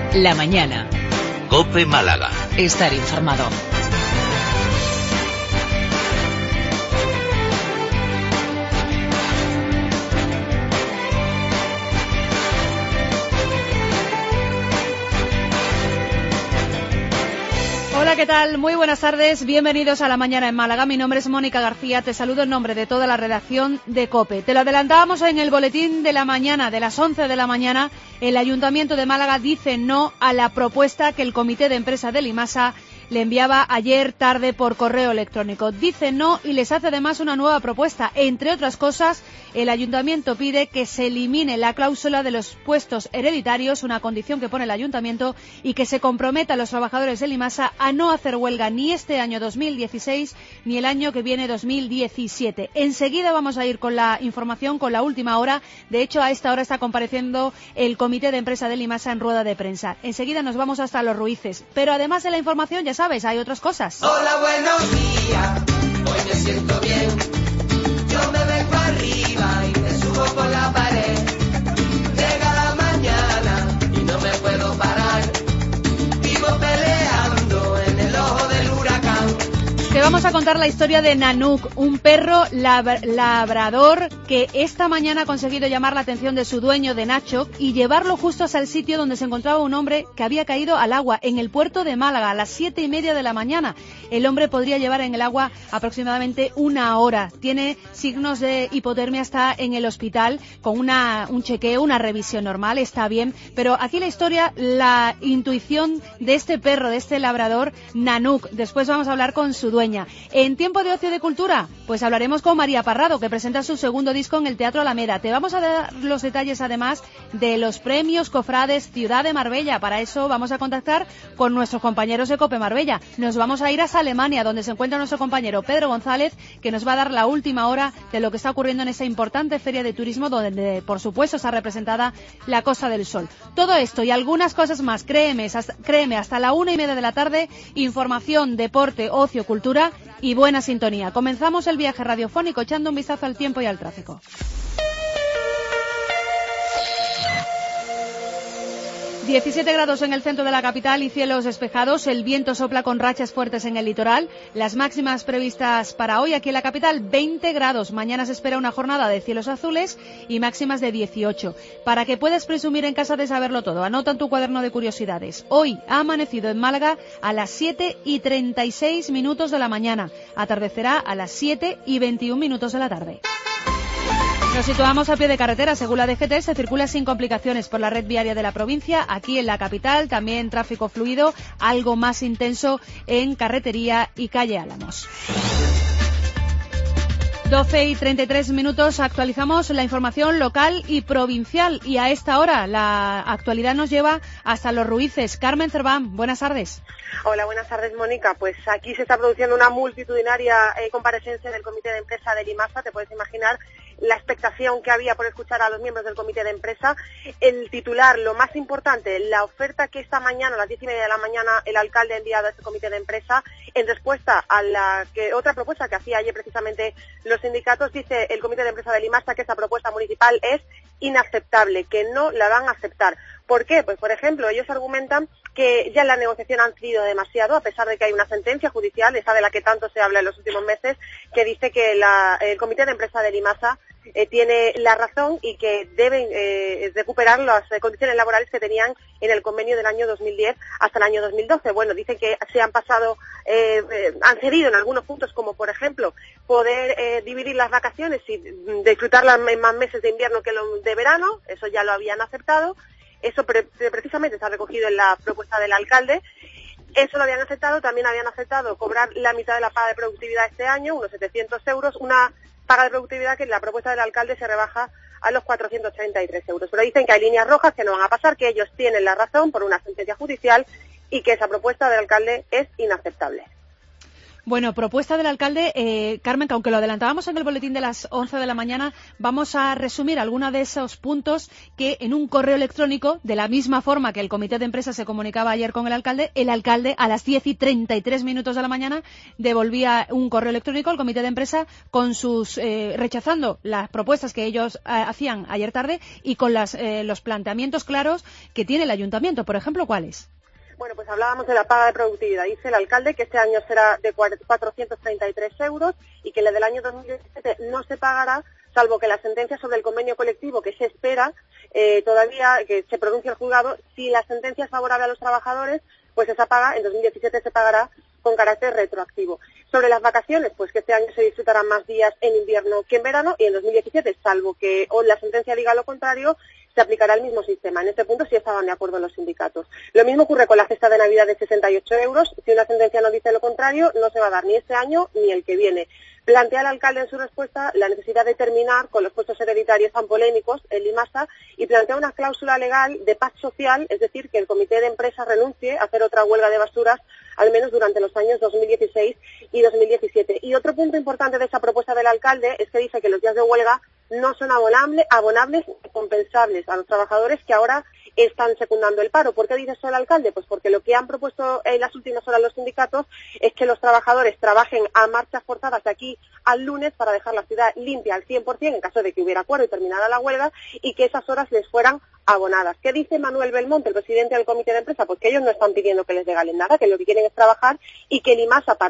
La mañana. COPE Málaga. Estar informado. Hola, ¿qué tal? Muy buenas tardes, bienvenidos a La Mañana en Málaga. Mi nombre es Mónica García, te saludo en nombre de toda la redacción de COPE. Te lo adelantábamos en el boletín de la mañana, de las 11 de la mañana. El Ayuntamiento de Málaga dice no a la propuesta que el Comité de Empresa de Limasa le enviaba ayer tarde por correo electrónico. Dice no y les hace además una nueva propuesta. Entre otras cosas, el Ayuntamiento pide que se elimine la cláusula de los puestos hereditarios, una condición que pone el Ayuntamiento, y que se comprometa a los trabajadores de Limasa a no hacer huelga ni este año 2016 ni el año que viene 2017. Enseguida vamos a ir con la información, con la última hora. De hecho, a esta hora está compareciendo el Comité de Empresa de Limasa en rueda de prensa. Enseguida nos vamos hasta Los Ruices. Pero además de la información, ya sabes, hay otras cosas. Hola, buenos días, hoy me siento bien. Yo me vengo arriba y me subo por la pared. Llega la mañana y no me puedo parar. Vivo peleando en el ojo del huracán. Te vamos a contar la historia de Nanook, un perro labrador que esta mañana ha conseguido llamar la atención de su dueño, de Nacho, y llevarlo justo hasta el sitio donde se encontraba un hombre que había caído al agua, en el puerto de Málaga, a las 7:30 de la mañana. El hombre podría llevar en el agua aproximadamente una hora. Tiene signos de hipotermia, está en el hospital con un chequeo, una revisión normal, está bien. Pero aquí la historia, la intuición de este perro, de este labrador, Nanook. Después vamos a hablar con su dueña. En tiempo de ocio de cultura, pues hablaremos con María Parrado, que presenta su segundo disco en el Teatro Alameda. Te vamos a dar los detalles, además, de los premios Cofrades Ciudad de Marbella. Para eso vamos a contactar con nuestros compañeros de COPE Marbella. Nos vamos a ir hasta Alemania, donde se encuentra nuestro compañero Pedro González, que nos va a dar la última hora de lo que está ocurriendo en esa importante feria de turismo, donde, por supuesto, está representada la Costa del Sol. Todo esto y algunas cosas más, créeme, hasta la 1:30 de la tarde, información, deporte, ocio, cultura y buena sintonía. Comenzamos el viaje radiofónico echando un vistazo al tiempo y al tráfico. 17 grados en el centro de la capital y cielos despejados. El viento sopla con rachas fuertes en el litoral. Las máximas previstas para hoy aquí en la capital, 20 grados. Mañana se espera una jornada de cielos azules y máximas de 18. Para que puedas presumir en casa de saberlo todo, anota en tu cuaderno de curiosidades. Hoy ha amanecido en Málaga a las 7:36 de la mañana. Atardecerá a las 7:21 de la tarde. Nos situamos a pie de carretera. Según la DGT, se circula sin complicaciones por la red viaria de la provincia. Aquí en la capital también tráfico fluido, algo más intenso en Carretería y calle Álamos. 12:33, actualizamos la información local y provincial. Y a esta hora la actualidad nos lleva hasta Los Ruices. Carmen Cerván, buenas tardes. Hola, buenas tardes, Mónica. Pues aquí se está produciendo una multitudinaria comparecencia del Comité de Empresa de Limasa. Te puedes imaginar la expectación que había por escuchar a los miembros del Comité de Empresa. El titular, lo más importante, la oferta que esta mañana, a las 10:30 de la mañana, el alcalde ha enviado a este Comité de Empresa, en respuesta a otra propuesta que hacía ayer precisamente los sindicatos. Dice el Comité de Empresa de Limasa que esta propuesta municipal es inaceptable, que no la van a aceptar. ¿Por qué? Pues, por ejemplo, ellos argumentan que ya en la negociación han cedido demasiado, a pesar de que hay una sentencia judicial, esa de la que tanto se habla en los últimos meses, que dice que el Comité de Empresa de Limasa tiene la razón y que deben recuperar las condiciones laborales que tenían en el convenio del año 2010 hasta el año 2012. Bueno, dicen que se han pasado, han cedido en algunos puntos, como por ejemplo poder dividir las vacaciones y disfrutarlas en más meses de invierno que los de verano. Eso ya lo habían aceptado. Eso precisamente está recogido en la propuesta del alcalde. Eso lo habían aceptado. También habían aceptado cobrar la mitad de la paga de productividad este año, unos 700 euros, una paga de productividad que en la propuesta del alcalde se rebaja a los 433 euros. Pero dicen que hay líneas rojas que no van a pasar, que ellos tienen la razón por una sentencia judicial y que esa propuesta del alcalde es inaceptable. Bueno, propuesta del alcalde, Carmen, que aunque lo adelantábamos en el boletín de las 11 de la mañana, vamos a resumir algunos de esos puntos que en un correo electrónico, de la misma forma que el comité de empresa se comunicaba ayer con el alcalde a las 10:33 de la mañana devolvía un correo electrónico al comité de empresa con sus rechazando las propuestas que ellos hacían ayer tarde y con los planteamientos claros que tiene el ayuntamiento. Por ejemplo, ¿cuáles? Bueno, pues hablábamos de la paga de productividad. Dice el alcalde que este año será de 433 euros y que la del año 2017 no se pagará, salvo que la sentencia sobre el convenio colectivo que se espera todavía que se pronuncie el juzgado. Si la sentencia es favorable a los trabajadores, pues esa paga en 2017 se pagará con carácter retroactivo. Sobre las vacaciones, pues que este año se disfrutarán más días en invierno que en verano y en 2017, salvo que la sentencia diga lo contrario, se aplicará el mismo sistema. En este punto sí estaban de acuerdo los sindicatos. Lo mismo ocurre con la cesta de Navidad de 68 euros. Si una sentencia no dice lo contrario, no se va a dar ni este año ni el que viene. Plantea el alcalde en su respuesta la necesidad de terminar con los puestos hereditarios tan polémicos en Limasa y plantea una cláusula legal de paz social, es decir, que el comité de empresa renuncie a hacer otra huelga de basuras al menos durante los años 2016 y 2017. Y otro punto importante de esa propuesta del alcalde es que dice que los días de huelga no son abonables ni compensables a los trabajadores que ahora están secundando el paro. ¿Por qué dice eso el alcalde? Pues porque lo que han propuesto en las últimas horas los sindicatos es que los trabajadores trabajen a marchas forzadas de aquí al lunes para dejar la ciudad limpia al 100% en caso de que hubiera acuerdo y terminara la huelga y que esas horas les fueran abonadas. ¿Qué dice Manuel Belmonte, el presidente del comité de empresa? Pues que ellos no están pidiendo que les regalen nada, que lo que quieren es trabajar y que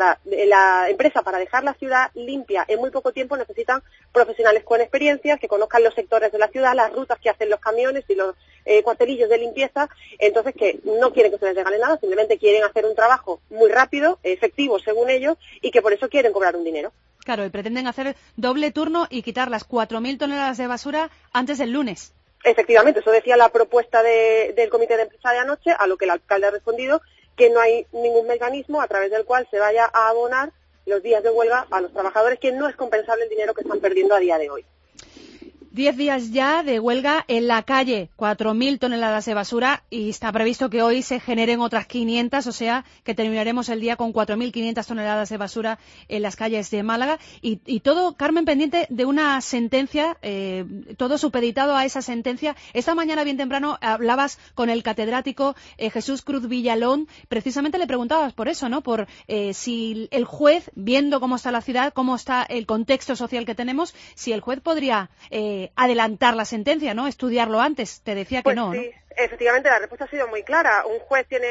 la empresa para dejar la ciudad limpia en muy poco tiempo necesitan profesionales con experiencia, que conozcan los sectores de la ciudad, las rutas que hacen los camiones y los cuartelillos de limpieza, entonces que no quieren que se les regale nada, simplemente quieren hacer un trabajo muy rápido, efectivo según ellos, y que por eso quieren cobrar un dinero. Claro, y pretenden hacer doble turno y quitar las 4.000 toneladas de basura antes del lunes. Efectivamente, eso decía la propuesta del comité de empresa de anoche, a lo que el alcalde ha respondido que no hay ningún mecanismo a través del cual se vaya a abonar los días de huelga a los trabajadores, que no es compensable el dinero que están perdiendo a día de hoy. 10 días ya de huelga en la calle, 4.000 toneladas de basura y está previsto que hoy se generen otras 500, o sea que terminaremos el día con 4.500 toneladas de basura en las calles de Málaga y todo, Carmen, pendiente de una sentencia, todo supeditado a esa sentencia. Esta mañana bien temprano hablabas con el catedrático Jesús Cruz Villalón, precisamente le preguntabas por eso, ¿no? Por si el juez, viendo cómo está la ciudad, cómo está el contexto social que tenemos, si el juez podría adelantar la sentencia, ¿no? Estudiarlo antes. Te decía que pues no, sí, ¿no? Efectivamente, la respuesta ha sido muy clara. Un juez tiene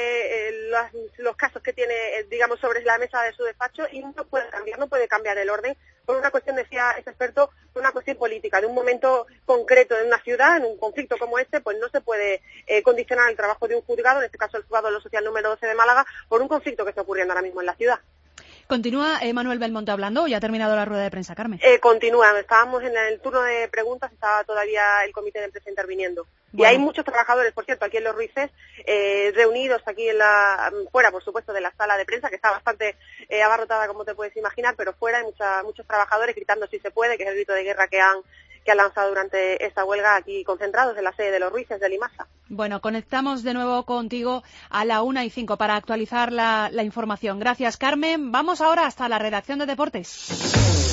los casos que tiene, digamos, sobre la mesa de su despacho y no puede cambiar el orden por una cuestión, decía este experto, por una cuestión política. De un momento concreto en una ciudad, en un conflicto como este, pues no se puede condicionar el trabajo de un juzgado, en este caso el juzgado de lo social número 12 de Málaga, por un conflicto que está ocurriendo ahora mismo en la ciudad. ¿Continúa Manuel Belmonte hablando o ya ha terminado la rueda de prensa, Carmen? Continúa. Estábamos en el turno de preguntas, estaba todavía el comité de empresa interviniendo. Bueno. Y hay muchos trabajadores, por cierto, aquí en Los Ruices, reunidos aquí fuera, por supuesto, de la sala de prensa, que está bastante abarrotada, como te puedes imaginar, pero fuera hay muchos trabajadores gritando si se puede, que es el grito de guerra que han lanzado durante esta huelga aquí concentrados en la sede de Los Ruices de Limasa. Bueno, conectamos de nuevo contigo a la 1:05 para actualizar la información. Gracias, Carmen. Vamos ahora hasta la redacción de Deportes.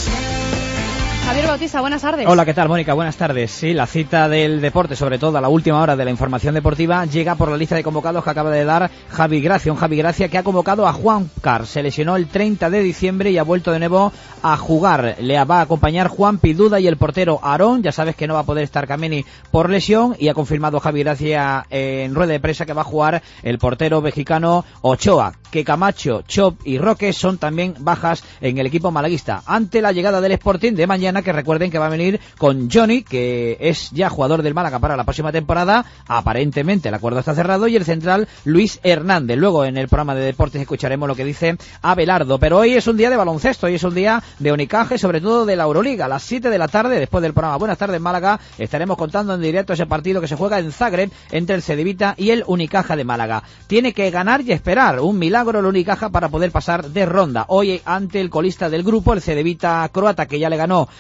Javier Bautista, buenas tardes. Hola, ¿qué tal, Mónica? Buenas tardes. Sí, la cita del deporte, sobre todo a la última hora de la información deportiva, llega por la lista de convocados que acaba de dar Javi Gracia. Un Javi Gracia que ha convocado a Juan Car. Se lesionó el 30 de diciembre y ha vuelto de nuevo a jugar. Le va a acompañar Juan Piduda y el portero Aarón. Ya sabes que no va a poder estar Kameni por lesión y ha confirmado Javi Gracia en rueda de prensa que va a jugar el portero mexicano Ochoa. Que Camacho, Chop y Roque son también bajas en el equipo malaguista. Ante la llegada del Sporting de mañana, que recuerden que va a venir con Johnny, que es ya jugador del Málaga para la próxima temporada, aparentemente el acuerdo está cerrado, y el central Luis Hernández. Luego en el programa de deportes escucharemos lo que dice Abelardo, pero hoy es un día de baloncesto, hoy es un día de Unicaja y sobre todo de la Euroliga. A las 7 de la tarde, después del programa Buenas tardes Málaga, estaremos contando en directo ese partido que se juega en Zagreb entre el Cedevita y el Unicaja de Málaga. Tiene que ganar y esperar, un milagro el Unicaja para poder pasar de ronda. Hoy ante el colista del grupo, el Cedevita croata, que ya le ganó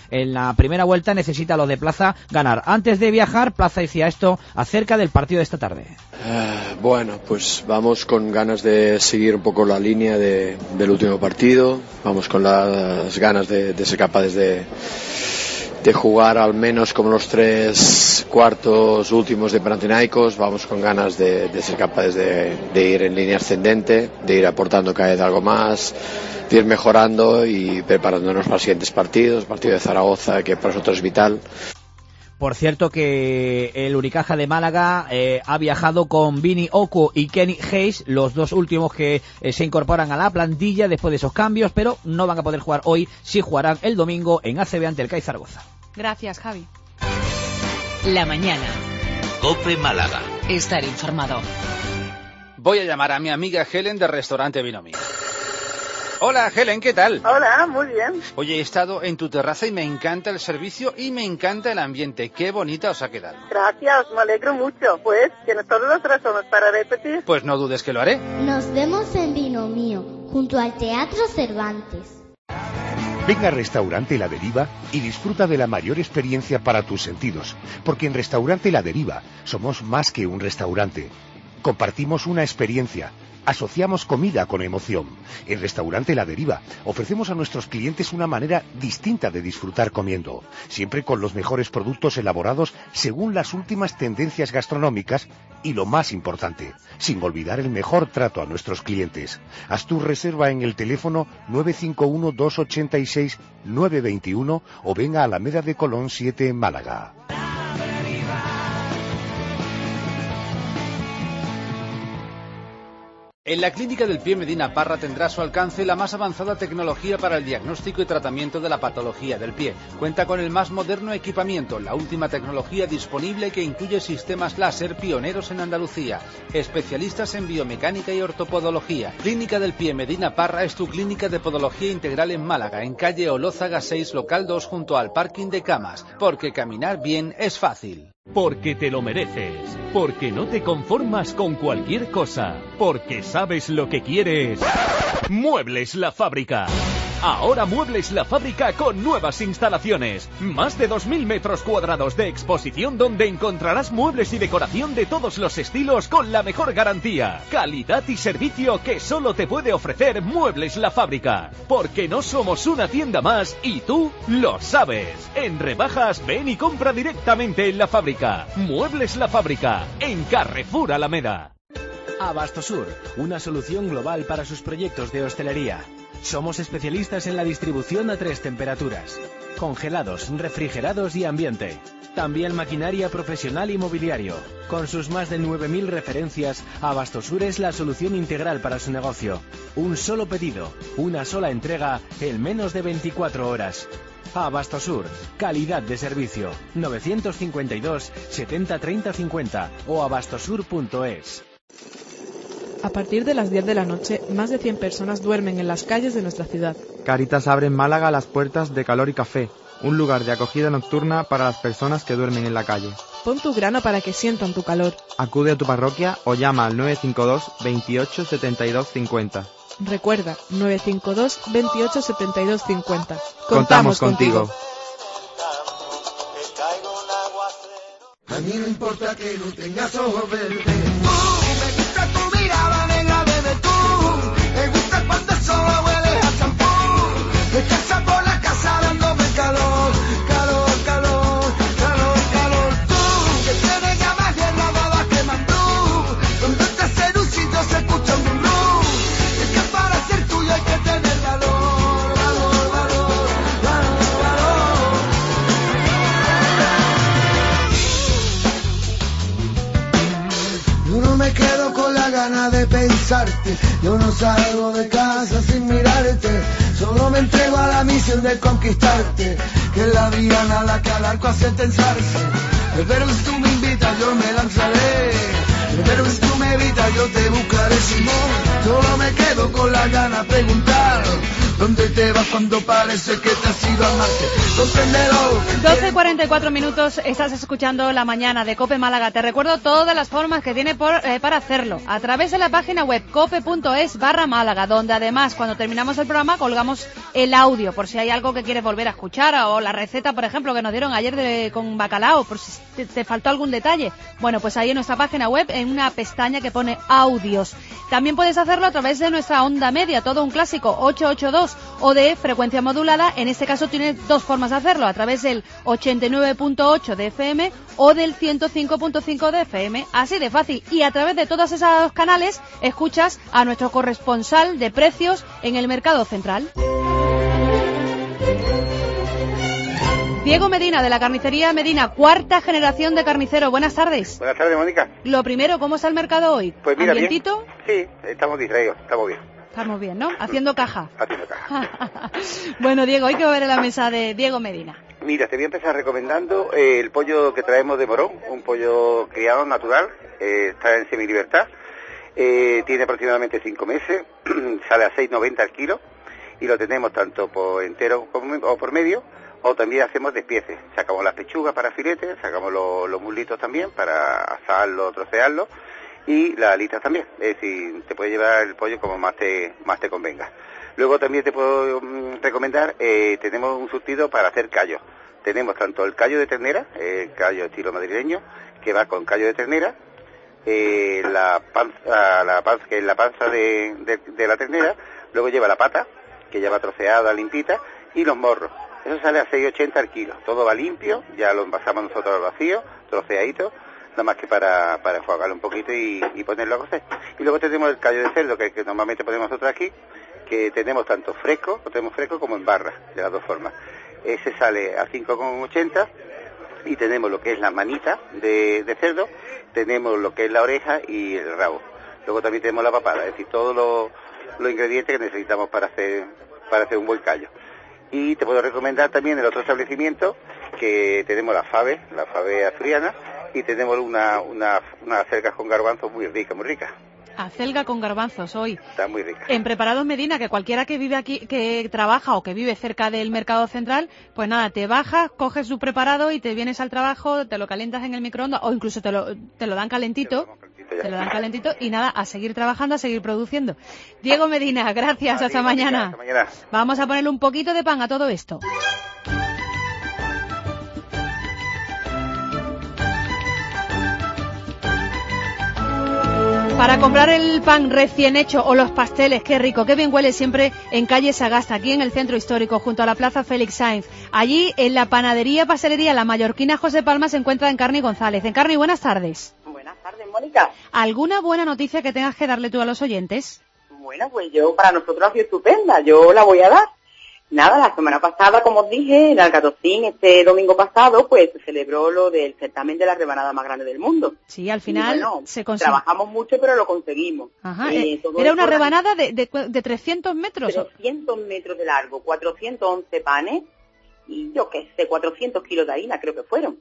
en la primera vuelta necesita los de Plaza ganar. Antes de viajar, Plaza decía esto acerca del partido de esta tarde. Bueno, pues vamos con ganas de seguir un poco la línea del último partido, vamos con las ganas de ser capaces de jugar al menos como los 3 cuartos últimos de Panathinaikos, vamos con ganas de ser capaces de ir en línea ascendente, de ir aportando cada vez algo más, de ir mejorando y preparándonos para los siguientes partidos, el partido de Zaragoza, que para nosotros es vital. Por cierto que el Unicaja de Málaga ha viajado con Vini Oku y Kenny Hayes, los dos últimos que se incorporan a la plantilla después de esos cambios, pero no van a poder jugar hoy, sí jugarán el domingo en ACB ante el CAI Zaragoza. Gracias, Javi. La mañana. COPE Málaga. Estar informado. Voy a llamar a mi amiga Helen del restaurante Binomi. Hola Helen, ¿qué tal? Hola, muy bien. Oye, he estado en tu terraza y me encanta el servicio y me encanta el ambiente. Qué bonita os ha quedado. Gracias, me alegro mucho. Pues, tienes todas las razones para repetir. Pues no dudes que lo haré. Nos vemos en Binomío, junto al Teatro Cervantes. Ven al restaurante La Deriva y disfruta de la mayor experiencia para tus sentidos, porque en Restaurante La Deriva somos más que un restaurante. Compartimos una experiencia. Asociamos comida con emoción. En Restaurante La Deriva ofrecemos a nuestros clientes una manera distinta de disfrutar comiendo, siempre con los mejores productos elaborados según las últimas tendencias gastronómicas y, lo más importante, sin olvidar el mejor trato a nuestros clientes. Haz tu reserva en el teléfono 951-286-921 o ven a Alameda de Colón 7 en Málaga. En la Clínica del Pie Medina Parra tendrá a su alcance la más avanzada tecnología para el diagnóstico y tratamiento de la patología del pie. Cuenta con el más moderno equipamiento, la última tecnología disponible que incluye sistemas láser pioneros en Andalucía. Especialistas en biomecánica y ortopodología. Clínica del Pie Medina Parra es tu clínica de podología integral en Málaga, en calle Olózaga 6, local 2, junto al parking de Camas. Porque caminar bien es fácil. Porque te lo mereces, porque no te conformas con cualquier cosa, porque sabes lo que quieres. Muebles La Fábrica. Ahora Muebles La Fábrica con nuevas instalaciones. Más de 2.000 metros cuadrados de exposición donde encontrarás muebles y decoración de todos los estilos con la mejor garantía, calidad y servicio que solo te puede ofrecer Muebles La Fábrica. Porque no somos una tienda más y tú lo sabes. En rebajas ven y compra directamente en La Fábrica. Muebles La Fábrica, en Carrefour Alameda. Abastosur, una solución global para sus proyectos de hostelería. Somos especialistas en la distribución a 3 temperaturas: congelados, refrigerados y ambiente. También maquinaria profesional y mobiliario. Con sus más de 9.000 referencias, Abastosur es la solución integral para su negocio. Un solo pedido, una sola entrega en menos de 24 horas. Abastosur, calidad de servicio. 952 70 30 50 o abastosur.es. A partir de las 10 de la noche, más de 100 personas duermen en las calles de nuestra ciudad. Caritas abre en Málaga las puertas de Calor y Café, un lugar de acogida nocturna para las personas que duermen en la calle. Pon tu grano para que sientan tu calor. Acude a tu parroquia o llama al 952 28 72 50. Recuerda, 952 28 72 50. Contamos contigo. A mí no importa que no tengas ojos verdes. Me gusta tu mirada negra, bebé, tú. Me gusta cuando el sol huele a champú. Me casa por la casa dándome calor, calor, calor, calor, calor. Tú, que tienes llamas y en la baba queman tú. Donde estás en un sitio se escucha un rum. Es que para ser tuyo hay que tener valor, valor, valor, valor, valor. Yo no me quedo con la gana de pensarte, yo no salgo de casa sin mirarte, solo me entrego a la misión de conquistarte, que es la vida nada que al arco hace tensarse. Pero si tú me invitas yo me lanzaré, pero si tú me evitas yo te buscaré, si no, solo me quedo con la gana de preguntar, ¿Dónde te vas cuando parece que te has ido a Marte? Compréndelo. 12:44 minutos, estás escuchando La Mañana de COPE Málaga. Te recuerdo todas las formas que tiene para hacerlo. A través de la página web cope.es/Málaga, donde además cuando terminamos el programa colgamos el audio, por si hay algo que quieres volver a escuchar, o la receta, por ejemplo, que nos dieron ayer con bacalao, por si te faltó algún detalle. Bueno, pues ahí en nuestra página web, en una pestaña que pone audios. También puedes hacerlo a través de nuestra onda media, todo un clásico, 882, o de frecuencia modulada. En este caso tienes dos formas de hacerlo, a través del 89.8 de FM o del 105.5 de FM, así de fácil. Y a través de todos esos canales escuchas a nuestro corresponsal de precios en el Mercado Central. Diego Medina, de la carnicería Medina, cuarta generación de carnicero. Buenas tardes. Buenas tardes, Mónica. Lo primero, ¿cómo está el mercado hoy? Pues mira, ¿Ambientito? Bien. Sí, estamos distraídos, estamos bien. Estamos bien, ¿no? Haciendo caja. Haciendo caja. Bueno, Diego, hoy que va a ver en la mesa de Diego Medina. Mira, te voy a empezar recomendando el pollo que traemos de Morón, un pollo criado natural, está en semilibertad, tiene aproximadamente 5 meses, sale a 6,90 al kilo, y lo tenemos tanto por entero o por medio, o también hacemos despieces. Sacamos las pechugas para filetes, sacamos los muslitos también para asarlo, trocearlo, y las alitas también. Es decir, te puedes llevar el pollo como más te convenga. Luego también te puedo recomendar, tenemos un surtido para hacer callos. Tenemos tanto el callo de ternera, el callo estilo madrileño, que va con callo de ternera, la panza, que es la panza de la ternera, luego lleva la pata, que ya va troceada, limpita, y los morros. Eso sale a 6,80 al kilo. Todo va limpio, ya lo envasamos nosotros al vacío, troceadito, nada más que para enjuagarlo un poquito y ponerlo a cocer. Y luego tenemos el callo de cerdo, que normalmente ponemos nosotros aquí, que tenemos tanto fresco, lo tenemos fresco como en barra, de las dos formas. Ese sale a 5,80, y tenemos lo que es la manita de cerdo, tenemos lo que es la oreja y el rabo. Luego también tenemos la papada, es decir, todos los ingredientes que necesitamos para hacer un buen callo. Y te puedo recomendar también el otro establecimiento, que tenemos la fave asturiana, y tenemos unas acelgas con garbanzos muy ricas. Acelga con garbanzos hoy. Está muy rica. En Preparados Medina, que cualquiera que vive aquí, que trabaja o que vive cerca del Mercado Central, pues nada, te bajas, coges su preparado y te vienes al trabajo, te lo calientas en el microondas, o incluso te lo dan calentito. Te lo dan calentito y nada, a seguir trabajando, a seguir produciendo. Diego Medina, gracias, hasta mañana. Hasta mañana. Vamos a ponerle un poquito de pan a todo esto. Para comprar el pan recién hecho o los pasteles, qué rico, qué bien huele siempre en calle Sagasta, aquí en el centro histórico, junto a la Plaza Félix Sainz. Allí, en la panadería pastelería La Mallorquina José Palma, se encuentra Encarni González. Encarni, buenas tardes. Buenas tardes, Mónica. ¿Alguna buena noticia que tengas que darle tú a los oyentes? Bueno, pues para nosotros ha sido estupenda, yo la voy a dar. Nada, la semana pasada, como os dije, en Alcatocín, este domingo pasado, pues se celebró lo del certamen de la rebanada más grande del mundo. Sí, al final se consiguió. Trabajamos mucho, pero lo conseguimos. Ajá, era una rebanada de 300 metros. 300 metros de largo, 411 panes y yo qué sé, 400 kilos de harina creo que fueron.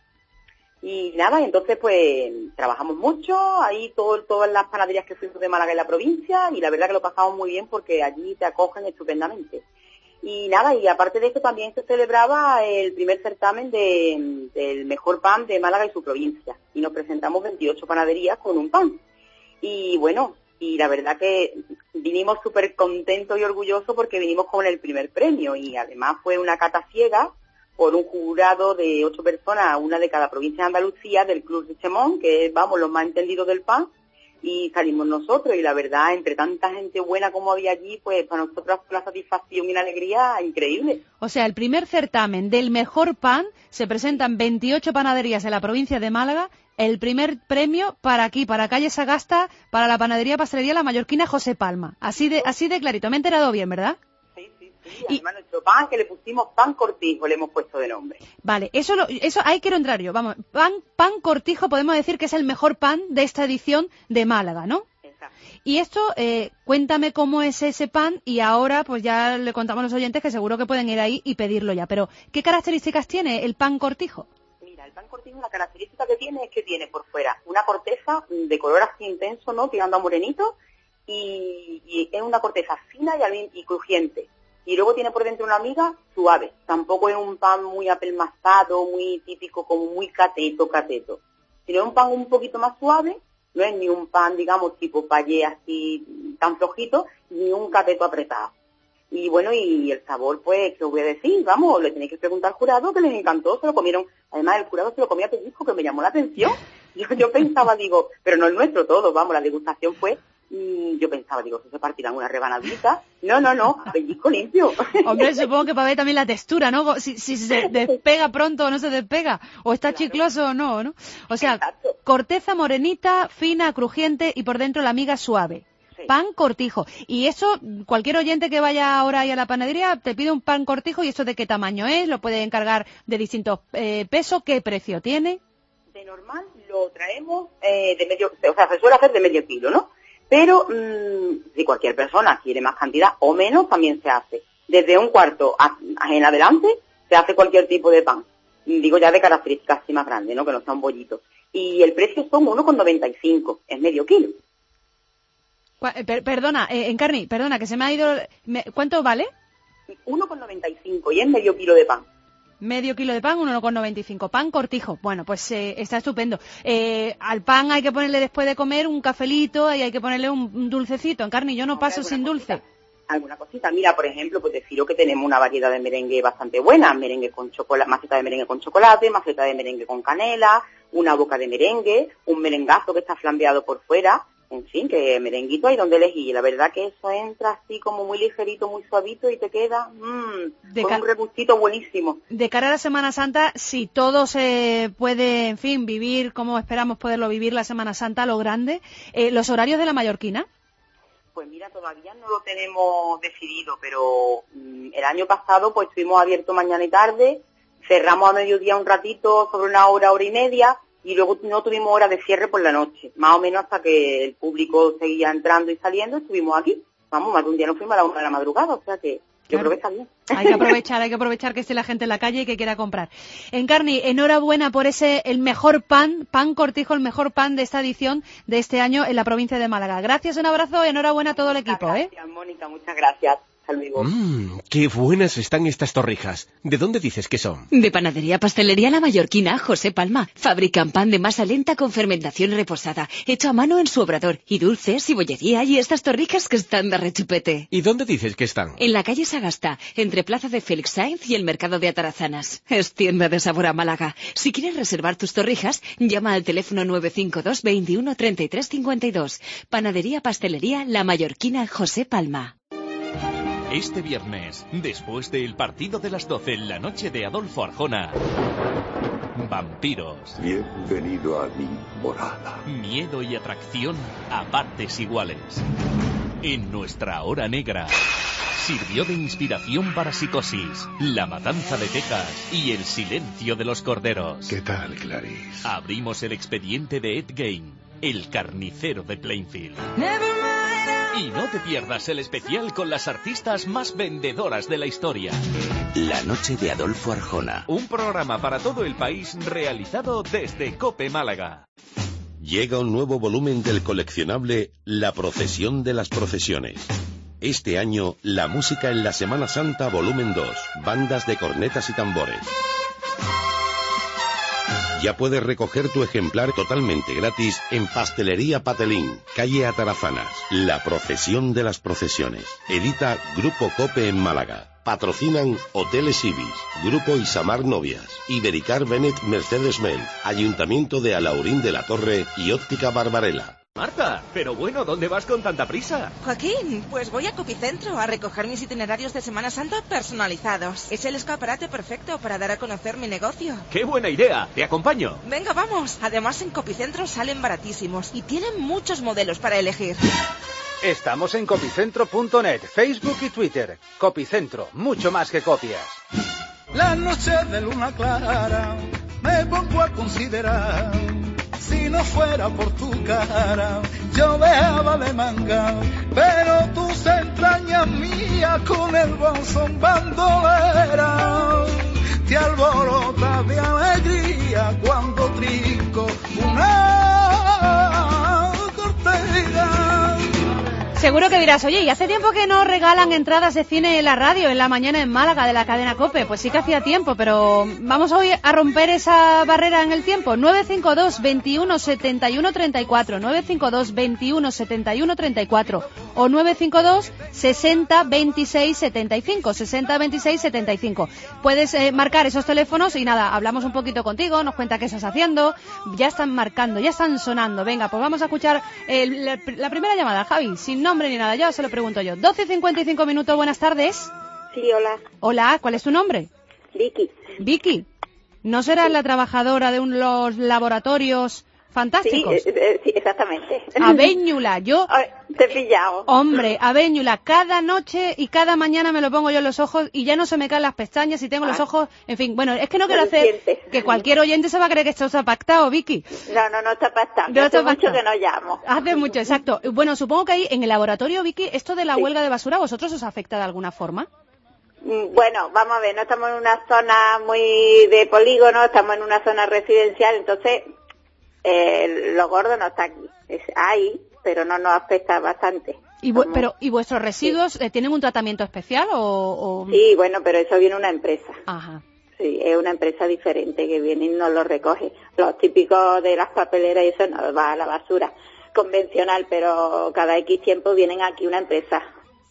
Y nada, entonces pues trabajamos mucho, ahí todas las panaderías que fuimos de Málaga y la provincia, y la verdad que lo pasamos muy bien porque allí te acogen estupendamente. Y nada, y aparte de esto también se celebraba el primer certamen del mejor pan de Málaga y su provincia. Y nos presentamos 28 panaderías con un pan. Y bueno, y la verdad que vinimos súper contentos y orgullosos porque vinimos con el primer premio. Y además fue una cata ciega por un jurado de 8 personas, una de cada provincia de Andalucía, del Club de Chemón, que es, vamos, los más entendidos del pan. Y salimos nosotros, y la verdad, entre tanta gente buena como había allí, pues para nosotros fue una satisfacción y una alegría increíble. O sea, el primer certamen del mejor pan, se presentan 28 panaderías en la provincia de Málaga, el primer premio para aquí, para calle Sagasta, para la panadería pastelería La Mallorquina José Palma. Así de clarito, me he enterado bien, ¿verdad? Sí, además nuestro pan, que le pusimos pan cortijo, le hemos puesto de nombre. Vale, eso ahí quiero entrar yo, vamos, pan cortijo podemos decir que es el mejor pan de esta edición de Málaga, ¿no? Exacto. Y esto, cuéntame cómo es ese pan, y ahora pues ya le contamos a los oyentes que seguro que pueden ir ahí y pedirlo ya, pero ¿qué características tiene el pan cortijo? Mira, el pan cortijo, la característica que tiene es que tiene por fuera una corteza de color así intenso, ¿no?, tirando a morenito, y es una corteza fina y crujiente. Y luego tiene por dentro una miga suave. Tampoco es un pan muy apelmazado, muy típico, como muy cateto, sino es un pan un poquito más suave. No es ni un pan, digamos, tipo payé así tan flojito, ni un cateto apretado. Y bueno, y el sabor, pues, ¿qué os voy a decir? Vamos, le tenéis que preguntar al jurado, que les encantó, se lo comieron. Además, el jurado se lo comía a pellizco, que me llamó la atención. Yo pensaba, digo, pero no es nuestro todo, vamos, la degustación fue... yo pensaba, digo, se partirán una rebanadita. No, pellizco limpio. Hombre, supongo que para ver también la textura, ¿no? Si se despega pronto o no se despega, o está chicloso o no, ¿no? O sea, exacto. Corteza morenita, fina, crujiente y por dentro la miga suave. Sí. Pan cortijo. Y eso, cualquier oyente que vaya ahora ahí a la panadería, te pide un pan cortijo, ¿y eso de qué tamaño es? ¿Lo puede encargar de distintos pesos? ¿Qué precio tiene? De normal lo traemos de medio, o sea, se suele hacer de medio kilo, ¿no? Pero si cualquier persona quiere más cantidad o menos, también se hace. Desde un cuarto en adelante se hace cualquier tipo de pan. Digo ya de características así más grandes, ¿no? Que no sea un bollito. Y el precio son 1,95, es medio kilo. Perdona, Encarni, perdona, que se me ha ido... ¿Cuánto vale? 1,95 y es medio kilo de pan. Medio kilo de pan, 1,95. Pan cortijo. Bueno, pues está estupendo. Al pan hay que ponerle después de comer un cafelito y hay que ponerle un dulcecito. Encarni, yo no paso sin dulce. Alguna cosita. Mira, por ejemplo, pues deciros que tenemos una variedad de merengue bastante buena. Merengue con chocolate, maceta de merengue con chocolate, maceta de merengue con canela, una boca de merengue, un merengazo que está flambeado por fuera. En fin, que merenguito hay donde elegir. Y la verdad que eso entra así como muy ligerito, muy suavito y te queda con un regustito buenísimo. De cara a la Semana Santa, si todo se puede, en fin, vivir como esperamos poderlo vivir la Semana Santa a lo grande, ¿los horarios de la mallorquina? Pues mira, todavía no lo tenemos decidido, pero el año pasado pues estuvimos abiertos mañana y tarde, cerramos a mediodía un ratito, sobre una hora, hora y media, y luego no tuvimos hora de cierre por la noche, más o menos hasta que el público seguía entrando y saliendo, estuvimos aquí. Vamos, más de un día nos fuimos a la 1 de la madrugada, o sea que yo creo que está bien. Hay que aprovechar que esté la gente en la calle y que quiera comprar. Encarni, enhorabuena por el mejor pan cortijo, el mejor pan de esta edición de este año en la provincia de Málaga. Gracias, un abrazo y enhorabuena a todo el equipo. Gracias, Mónica, muchas gracias. ¡Qué buenas están estas torrijas! ¿De dónde dices que son? De Panadería Pastelería La Mallorquina, José Palma. Fabrican pan de masa lenta con fermentación reposada, hecho a mano en su obrador, y dulces y bollería y estas torrijas que están de rechupete. ¿Y dónde dices que están? En la calle Sagasta, entre Plaza de Félix Sainz y el Mercado de Atarazanas. Es tienda de sabor a Málaga. Si quieres reservar tus torrijas, llama al teléfono 952 21 33 52. Panadería Pastelería La Mallorquina, José Palma. Este viernes, después del partido de las 12 en la noche de Adolfo Arjona, vampiros. Bienvenido a mi morada. Miedo y atracción a partes iguales. En nuestra hora negra, sirvió de inspiración para Psicosis, La Matanza de Texas y El Silencio de los Corderos. ¿Qué tal, Clarice? Abrimos el expediente de Ed Gein, el carnicero de Plainfield. Y no te pierdas el especial con las artistas más vendedoras de la historia. La noche de Adolfo Arjona. Un programa para todo el país realizado desde COPE Málaga. Llega un nuevo volumen del coleccionable La Procesión de las Procesiones. Este año, la música en la Semana Santa volumen 2. Bandas de cornetas y tambores. Ya puedes recoger tu ejemplar totalmente gratis en Pastelería Patelín, calle Atarazanas. La Procesión de las Procesiones. Edita Grupo COPE en Málaga. Patrocinan Hoteles Ibis, Grupo Isamar Novias, Ibericar Bennett Mercedes-Benz, Ayuntamiento de Alaurín de la Torre y Óptica Barbarella. Marta, pero bueno, ¿dónde vas con tanta prisa? Joaquín, pues voy a Copicentro a recoger mis itinerarios de Semana Santa personalizados. Es el escaparate perfecto para dar a conocer mi negocio. ¡Qué buena idea! ¡Te acompaño! Venga, vamos. Además, en Copicentro salen baratísimos y tienen muchos modelos para elegir. Estamos en copicentro.net, Facebook y Twitter. Copicentro, mucho más que copias. La noche de luna clara me pongo a considerar. Si no fuera por tu cara, yo dejaba de mangar, pero tus entrañas mías con el bolsón bandolera te alborota de alegría cuando trinco una corteza. seguro que dirás, oye, ¿y hace tiempo que no regalan entradas de cine en la radio, en la mañana en Málaga de la cadena COPE? Pues sí que hacía tiempo, pero vamos hoy a romper esa barrera en el tiempo. 952 21 71 34, 952 21 71 34 o 952 60 26 75, 60 26 75. Puedes marcar esos teléfonos y nada, hablamos un poquito contigo, nos cuenta qué estás haciendo. Ya están marcando, ya están sonando. Venga, pues vamos a escuchar la primera llamada, Javi, sin nombre ni nada, ya se lo pregunto yo. 12:55 minutos, buenas tardes. Sí, hola. Hola, ¿cuál es tu nombre? Vicky. Vicky, ¿no serás la trabajadora de los laboratorios fantásticos? Sí, exactamente. Avéñula, yo... Te he pillado. Hombre, Avéñula, cada noche y cada mañana me lo pongo yo en los ojos y ya no se me caen las pestañas y tengo los ojos... En fin, bueno, es que no quiero hacer que cualquier oyente se va a creer que esto está pactado, Vicky. No está pactado. No hace está mucho pactado. que no llamo. Hace mucho, exacto. Bueno, supongo que ahí en el laboratorio, Vicky, esto de la huelga de basura, ¿a vosotros os afecta de alguna forma? Bueno, vamos a ver, no estamos en una zona muy de polígono, estamos en una zona residencial, entonces lo gordo no está aquí. Es ahí, pero no nos afecta bastante. Pero, ¿y vuestros residuos tienen un tratamiento especial o...? Sí, bueno, pero eso viene una empresa. Ajá. Sí, es una empresa diferente que viene y nos lo recoge. Los típicos de las papeleras y eso no va a la basura convencional, pero cada X tiempo vienen aquí una empresa.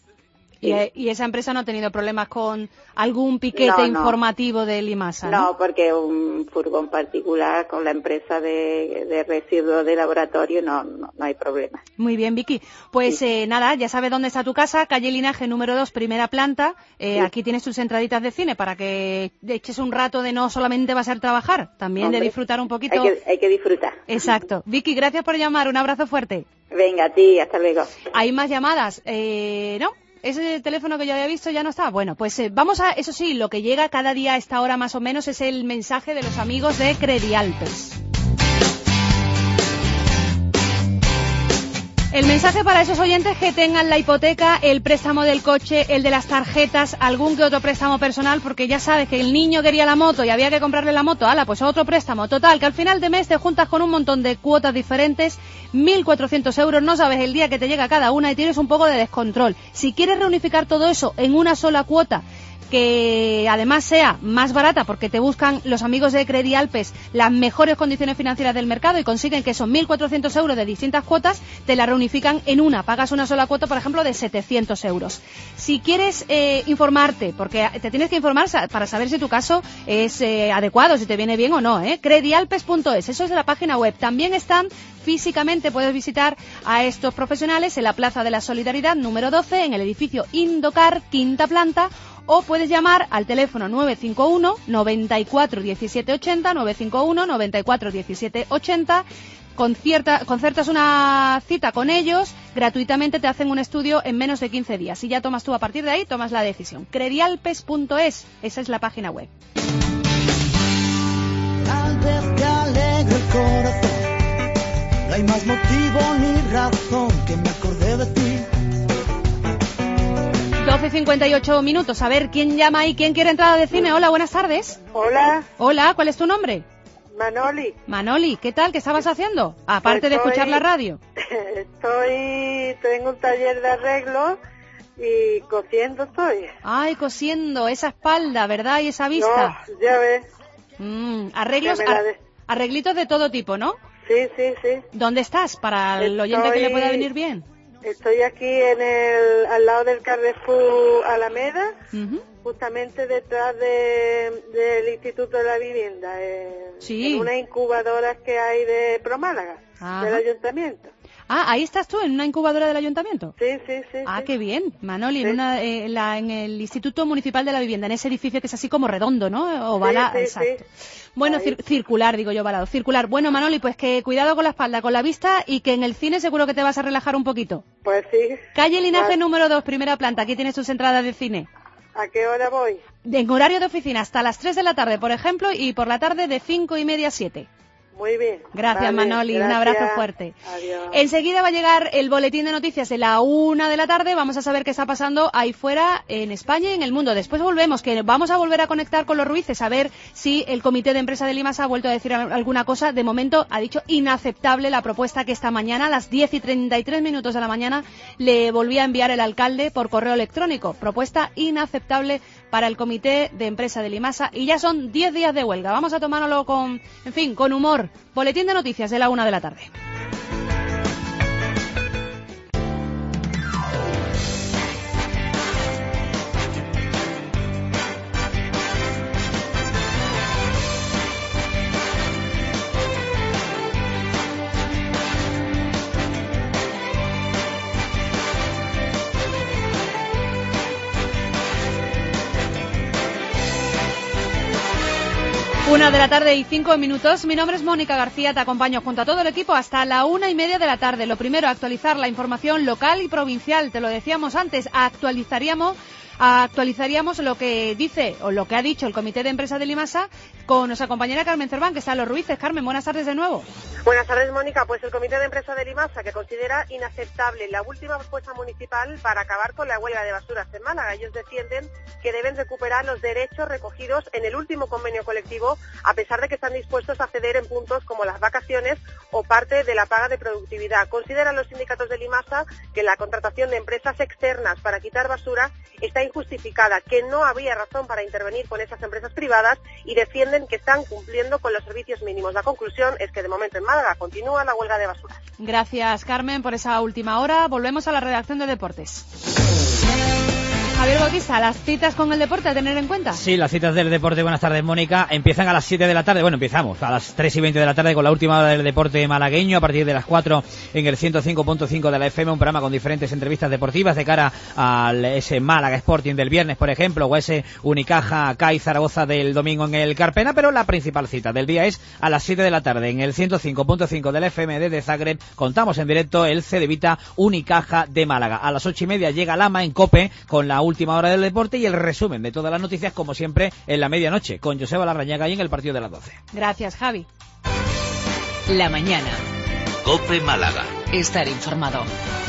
¿Y esa empresa no ha tenido problemas con algún piquete informativo de Limasa? No, porque es un furgón particular con la empresa de residuos de laboratorio, no hay problema. Muy bien, Vicky. Pues nada, ya sabes dónde está tu casa, calle Linaje número 2, primera planta. Aquí tienes tus entraditas de cine para que eches un rato de no solamente vas a trabajar, también de disfrutar un poquito. Hay que disfrutar. Exacto. Vicky, gracias por llamar, un abrazo fuerte. Venga, a ti, hasta luego. ¿Hay más llamadas? ¿No? ¿Ese teléfono que yo había visto ya no está? Bueno, pues vamos a... Eso sí, lo que llega cada día a esta hora más o menos es el mensaje de los amigos de Credialpes. El mensaje para esos oyentes que tengan la hipoteca, el préstamo del coche, el de las tarjetas, algún que otro préstamo personal, porque ya sabes que el niño quería la moto y había que comprarle la moto, pues otro préstamo. Total, que al final de mes te juntas con un montón de cuotas diferentes, 1.400 euros, no sabes el día que te llega cada una y tienes un poco de descontrol. Si quieres reunificar todo eso en una sola cuota, que además sea más barata porque te buscan los amigos de Credialpes las mejores condiciones financieras del mercado y consiguen que esos 1.400 euros de distintas cuotas te la reunifican en una, pagas una sola cuota, por ejemplo, de 700 euros. Si quieres informarte, porque te tienes que informar para saber si tu caso es adecuado, si te viene bien o no, credialpes.es, eso es la página web. También están físicamente, puedes visitar a estos profesionales en la Plaza de la Solidaridad número 12, en el edificio Indocar, quinta planta, o puedes llamar al teléfono 951 94 17 80, 951 94 17 80, concertas una cita con ellos, gratuitamente te hacen un estudio en menos de 15 días y ya tomas tú a partir de ahí, tomas la decisión. Credialpes.es, esa es la página web. Tal vez te alegre el corazón, no hay más motivo ni razón que me acordé de ti. 12:58 minutos. A ver, ¿quién llama ahí? ¿Quién quiere entrada de cine? Hola, buenas tardes. Hola. Hola, ¿cuál es tu nombre? Manoli. Manoli, ¿qué tal? ¿Qué estabas haciendo? Aparte de escuchar la radio. Tengo un taller de arreglo y cosiendo estoy. Ay, cosiendo, esa espalda, ¿verdad? Y esa vista. No, ya ves. Arreglos, arreglitos de todo tipo, ¿no? Sí. ¿Dónde estás? Para el oyente que le pueda venir bien. Estoy aquí al lado del Carrefour Alameda, justamente detrás del Instituto de la Vivienda, en unas incubadoras que hay de Promálaga, del Ayuntamiento. Ahí estás tú, en una incubadora del Ayuntamiento. Sí. Qué bien, Manoli, en el Instituto Municipal de la Vivienda, en ese edificio que es así como redondo, ¿no? Ovalado, exacto. Bueno, circular, digo yo, ovalado, circular. Bueno, Manoli, pues que cuidado con la espalda, con la vista y que en el cine seguro que te vas a relajar un poquito. Pues sí. Calle Linaje número 2, primera planta, aquí tienes tus entradas de cine. ¿A qué hora voy? En horario de oficina, hasta las 3 de la tarde, por ejemplo, y por la tarde de 5:30 a 7. Muy bien. Gracias, vale, Manoli. gracias. Un abrazo fuerte. Adiós. Enseguida va a llegar el boletín de noticias de la 1 de la tarde. Vamos a saber qué está pasando ahí fuera, en España y en el mundo. Después volvemos, que vamos a volver a conectar con los Ruices, a ver si el comité de empresa de Limasa ha vuelto a decir alguna cosa. De momento ha dicho inaceptable la propuesta que esta mañana, a las 10:33 de la mañana, le volvía a enviar el alcalde por correo electrónico. Propuesta inaceptable para el comité de empresa de Limasa, y ya son 10 días de huelga. Vamos a tomárnoslo con humor. Boletín de noticias de la 1 de la tarde. Una de la tarde y 5 minutos. Mi nombre es Mónica García, te acompaño junto a todo el equipo hasta la 1:30 de la tarde. Lo primero, actualizar la información local y provincial. Te lo decíamos antes, actualizaríamos lo que dice o lo que ha dicho el comité de empresa de Limasa con nuestra compañera Carmen Cerván, que está en Los Ruices. Carmen, buenas tardes de nuevo. Buenas tardes, Mónica. Pues el comité de empresa de Limasa, que considera inaceptable la última propuesta municipal para acabar con la huelga de basuras en Málaga. Ellos defienden que deben recuperar los derechos recogidos en el último convenio colectivo, a pesar de que están dispuestos a ceder en puntos como las vacaciones o parte de la paga de productividad. Consideran los sindicatos de Limasa que la contratación de empresas externas para quitar basura está injustificada, que no había razón para intervenir con esas empresas privadas, y defienden que están cumpliendo con los servicios mínimos. La conclusión es que de momento en Málaga continúa la huelga de basuras. Gracias, Carmen, por esa última hora. Volvemos a la redacción de Deportes. Javier Bautista, las citas con el deporte a tener en cuenta. Sí, las citas del deporte, buenas tardes, Mónica, empiezan a las 7 de la tarde, empezamos a las 3:20 de la tarde con la última hora del deporte malagueño, a partir de las 4 en el 105.5 de la FM, un programa con diferentes entrevistas deportivas de cara al ese Málaga Sporting del viernes, por ejemplo, o ese Unicaja CAI Zaragoza del domingo en el Carpena, pero la principal cita del día es a las 7 de la tarde en el 105.5 de la FM desde Zagreb. Contamos en directo el Cedevita Unicaja de Málaga. A las 8:30 llega Lama en COPE con la última hora del deporte y el resumen de todas las noticias, como siempre, en la medianoche, con Joseba Larrañaga y en el partido de las 12. Gracias, Javi. La mañana. COPE Málaga. Estar informado.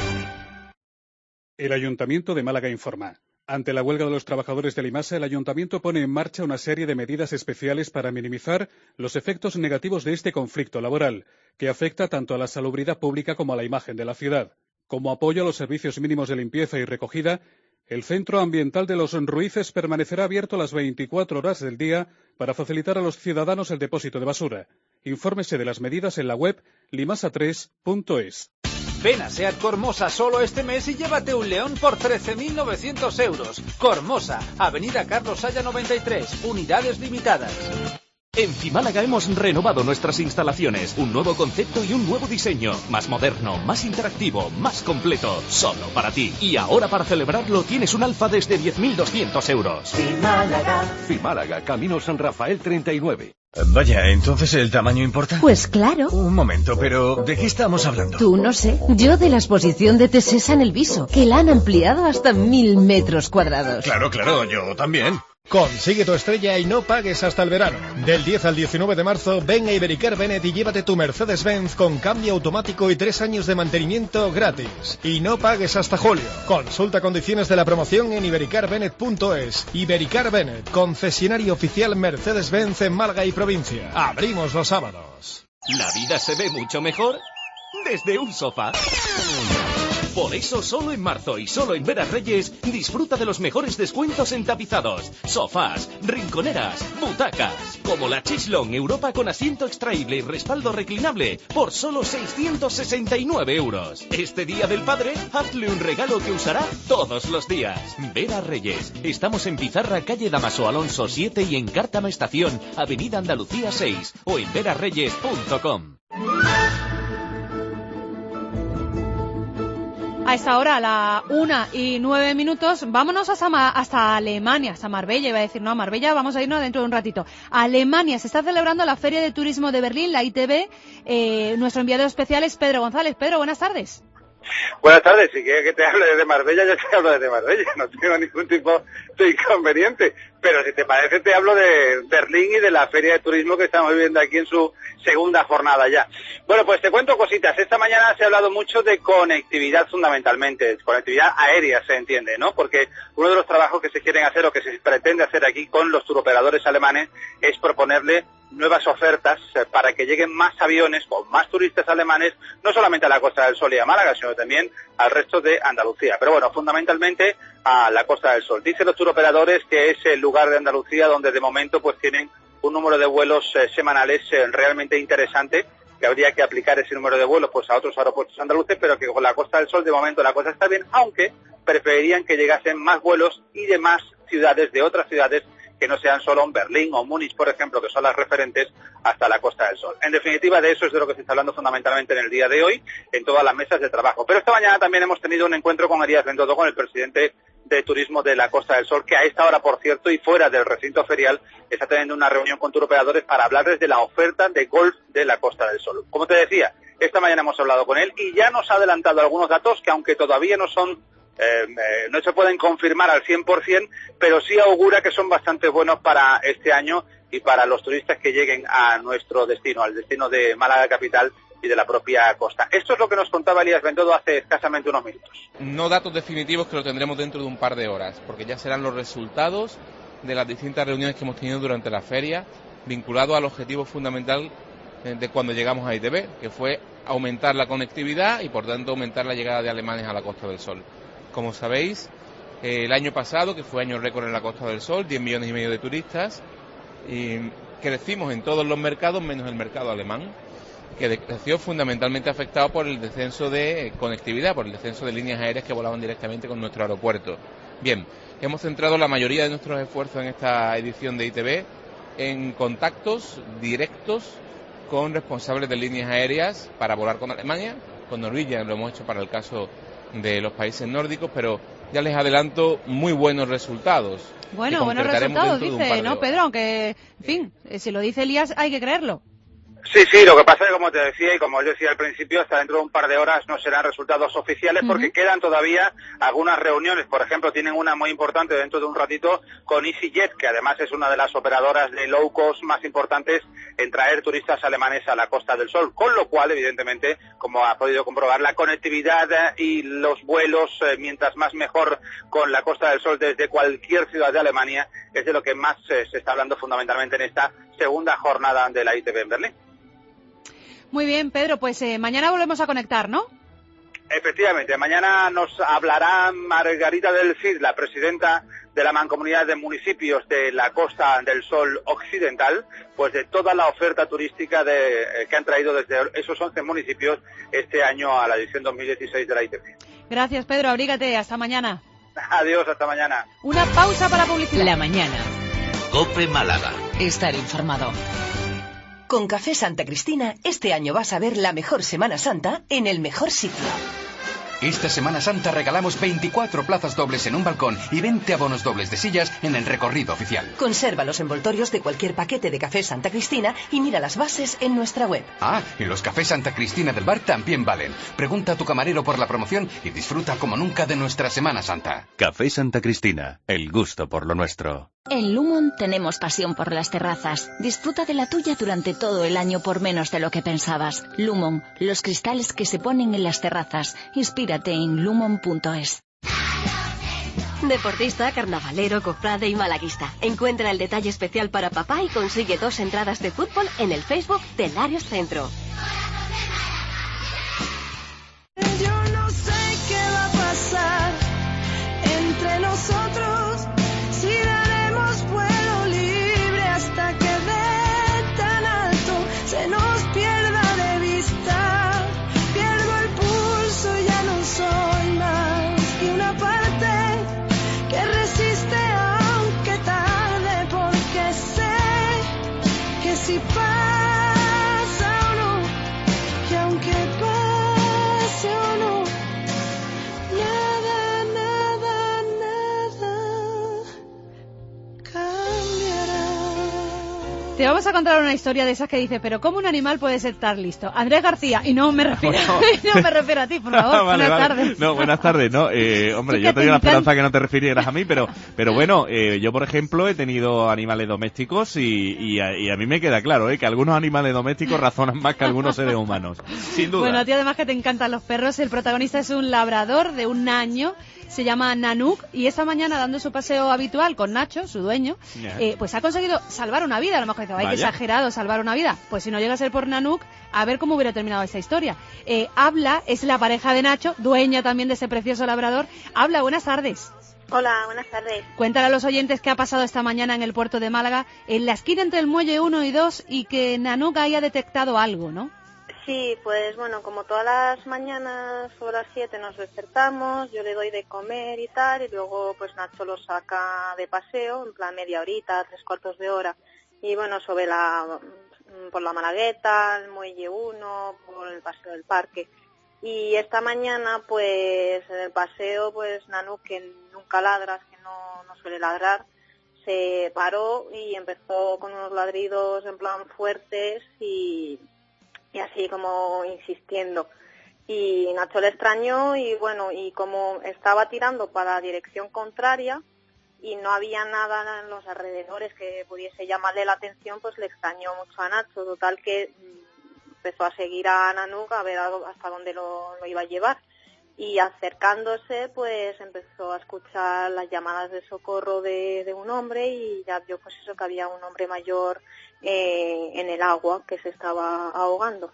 El Ayuntamiento de Málaga informa. Ante la huelga de los trabajadores de Limasa, el Ayuntamiento pone en marcha una serie de medidas especiales para minimizar los efectos negativos de este conflicto laboral, que afecta tanto a la salubridad pública como a la imagen de la ciudad. Como apoyo a los servicios mínimos de limpieza y recogida, el Centro Ambiental de los Ruices permanecerá abierto las 24 horas del día para facilitar a los ciudadanos el depósito de basura. Infórmese de las medidas en la web limasa3.es. Ven a SEAT Cormosa solo este mes y llévate un León por 13.900 euros. Cormosa, Avenida Carlos Haya 93, unidades limitadas. En Fimálaga hemos renovado nuestras instalaciones, un nuevo concepto y un nuevo diseño, más moderno, más interactivo, más completo, solo para ti. Y ahora para celebrarlo tienes un Alfa desde 10.200 euros. Fimálaga, Camino San Rafael 39. Vaya, ¿entonces el tamaño importa? Pues claro. Un momento, pero ¿de qué estamos hablando? Tú no sé. Yo de la exposición de Tesesa en el Viso, que la han ampliado hasta 1.000 metros cuadrados. Claro, yo también. Consigue tu estrella y no pagues hasta el verano. Del 10 al 19 de marzo, ven a Ibericar Bennett y llévate tu Mercedes-Benz con cambio automático y 3 años de mantenimiento gratis. Y no pagues hasta julio. Consulta condiciones de la promoción en ibericarbennett.es. Ibericar Bennett, concesionario oficial Mercedes-Benz en Málaga y provincia. Abrimos los sábados. La vida se ve mucho mejor desde un sofá. Por eso, solo en marzo y solo en Veras Reyes, disfruta de los mejores descuentos en tapizados, sofás, rinconeras, butacas, como la Chislong Europa con asiento extraíble y respaldo reclinable, por solo 669 euros. Este Día del Padre, hazle un regalo que usará todos los días. Veras Reyes, estamos en Pizarra, calle Damaso Alonso 7 y en Cártama Estación, avenida Andalucía 6, o en verasreyes.com. A esta hora, a la 1:09, vámonos hasta Alemania, hasta Marbella, iba a decir, no, a Marbella vamos a irnos dentro de un ratito. Alemania, se está celebrando la Feria de Turismo de Berlín, la ITB, nuestro enviado especial es Pedro González. Pedro, buenas tardes. Buenas tardes, si quieres que te hable desde Marbella, yo te hablo desde Marbella, no tengo ningún tipo de inconveniente. Pero si te parece, te hablo de Berlín y de la feria de turismo que estamos viviendo aquí en su segunda jornada ya. Bueno, pues te cuento cositas. Esta mañana se ha hablado mucho de conectividad fundamentalmente, conectividad aérea se entiende, ¿no? Porque uno de los trabajos que se quieren hacer o que se pretende hacer aquí con los turoperadores alemanes es proponerle nuevas ofertas para que lleguen más aviones con más turistas alemanes, no solamente a la Costa del Sol y a Málaga, sino también al resto de Andalucía. Pero bueno, fundamentalmente a la Costa del Sol. Dicen los turoperadores que es el lugar de Andalucía donde de momento pues tienen un número de vuelos semanales realmente interesante, que habría que aplicar ese número de vuelos pues a otros aeropuertos andaluces, pero que con la Costa del Sol de momento la cosa está bien, aunque preferirían que llegasen más vuelos y de más ciudades, de otras ciudades, que no sean solo Berlín o Múnich, por ejemplo, que son las referentes hasta la Costa del Sol. En definitiva, de eso es de lo que se está hablando fundamentalmente en el día de hoy, en todas las mesas de trabajo. Pero esta mañana también hemos tenido un encuentro con Elías Bendodo, con el presidente de Turismo de la Costa del Sol, que a esta hora, por cierto, y fuera del recinto ferial, está teniendo una reunión con turoperadores para hablarles de la oferta de golf de la Costa del Sol. Como te decía, esta mañana hemos hablado con él y ya nos ha adelantado algunos datos que, aunque todavía no son no se pueden confirmar al 100%, pero sí augura que son bastante buenos para este año y para los turistas que lleguen a nuestro destino, al destino de Málaga capital y de la propia costa. Esto es lo que nos contaba Elías Bendodo hace escasamente unos minutos. No datos definitivos, que lo tendremos dentro de un par de horas, porque ya serán los resultados de las distintas reuniones que hemos tenido durante la feria, vinculados al objetivo fundamental de cuando llegamos a ITV, que fue aumentar la conectividad y por tanto aumentar la llegada de alemanes a la Costa del Sol. Como sabéis, el año pasado, que fue año récord en la Costa del Sol, 10 millones y medio de turistas, y crecimos en todos los mercados menos el mercado alemán, que creció fundamentalmente afectado por el descenso de conectividad, por el descenso de líneas aéreas que volaban directamente con nuestro aeropuerto. Bien, hemos centrado la mayoría de nuestros esfuerzos en esta edición de ITV en contactos directos con responsables de líneas aéreas para volar con Alemania, con Norwegian, lo hemos hecho para el caso de los países nórdicos, pero ya les adelanto muy buenos resultados. Bueno, buenos resultados, dice, ¿no, Pedro? Aunque, en fin, si lo dice Elías, hay que creerlo. Sí, lo que pasa es que, como te decía y como yo decía al principio, hasta dentro de un par de horas no serán resultados oficiales porque quedan todavía algunas reuniones. Por ejemplo, tienen una muy importante dentro de un ratito con EasyJet, que además es una de las operadoras de low cost más importantes en traer turistas alemanes a la Costa del Sol, con lo cual, evidentemente, como ha podido comprobar, la conectividad y los vuelos, mientras más mejor con la Costa del Sol desde cualquier ciudad de Alemania, es de lo que más se está hablando fundamentalmente en esta segunda jornada de la ITV en Berlín. Muy bien, Pedro, pues mañana volvemos a conectar, ¿no? Efectivamente, mañana nos hablará Margarita del Cid, la presidenta de la Mancomunidad de Municipios de la Costa del Sol Occidental, pues de toda la oferta turística que han traído desde esos 11 municipios este año a la edición 2016 de la ITV. Gracias, Pedro, abrígate, hasta mañana. Adiós, hasta mañana. Una pausa para publicidad. La mañana. COPE Málaga. Estar informado. Con Café Santa Cristina, este año vas a ver la mejor Semana Santa en el mejor sitio. Esta Semana Santa regalamos 24 plazas dobles en un balcón y 20 abonos dobles de sillas en el recorrido oficial. Conserva los envoltorios de cualquier paquete de Café Santa Cristina y mira las bases en nuestra web. Ah, y los Cafés Santa Cristina del bar también valen. Pregunta a tu camarero por la promoción y disfruta como nunca de nuestra Semana Santa. Café Santa Cristina, el gusto por lo nuestro. En Lumon tenemos pasión por las terrazas. Disfruta de la tuya durante todo el año por menos de lo que pensabas. Lumon, los cristales que se ponen en las terrazas. Inspírate en lumon.es. Deportista, carnavalero, cofrade y malaguista. Encuentra el detalle especial para papá y consigue 2 entradas de fútbol en el Facebook de Larios Centro. Yo no sé qué va a pasar entre nosotros, si daremos vuelo libre hasta que de tan alto se nos pierda de vista. Pierdo el pulso y ya no soy más que una parte que resiste aunque tarde, porque sé que si pasa o no, que aunque pase o no, nada, nada, nada cambiará. Te vamos a contar una historia de esas que dice, pero ¿cómo un animal puede ser tan listo? Andrés García, y no me refiero, no me refiero a ti, por favor. Vale, buenas tardes. No, buenas tardes, ¿no? Hombre, yo tenía la esperanza que no te refirieras a mí, pero bueno, yo por ejemplo he tenido animales domésticos y a mí me queda claro, que algunos animales domésticos razonan más que algunos seres humanos, sin duda. Bueno, a ti además que te encantan los perros, el protagonista es un labrador de 1 año, se llama Nanook, y esta mañana dando su paseo habitual con Nacho, su dueño, pues ha conseguido salvar una vida. A lo mejor dice, ¡ay, qué exagerado, salvar una vida! Pues si no llega a ser por Nanook, a ver cómo hubiera terminado esta historia. Habla, es la pareja de Nacho, dueña también de ese precioso labrador. Habla, buenas tardes. Hola, buenas tardes. Cuéntale a los oyentes qué ha pasado esta mañana en el puerto de Málaga, en la esquina entre el muelle 1 y 2, y que Nanook haya detectado algo, ¿no? Sí, pues bueno, como todas las mañanas sobre las 7 nos despertamos, yo le doy de comer y tal, y luego pues Nacho lo saca de paseo, en plan media horita, 3/4 de hora, y bueno, por la Malagueta, el muelle 1, por el paseo del parque. Y esta mañana pues en el paseo pues Nanook, que nunca ladra, que no suele ladrar, se paró y empezó con unos ladridos en plan fuertes y así como insistiendo. Y Nacho le extrañó y bueno, y como estaba tirando para la dirección contraria y no había nada en los alrededores que pudiese llamarle la atención, pues le extrañó mucho a Nacho. Total que empezó a seguir a Nanook a ver hasta dónde lo iba a llevar. Y acercándose, pues empezó a escuchar las llamadas de socorro de un hombre y ya vio pues eso, que había un hombre mayor en el agua que se estaba ahogando.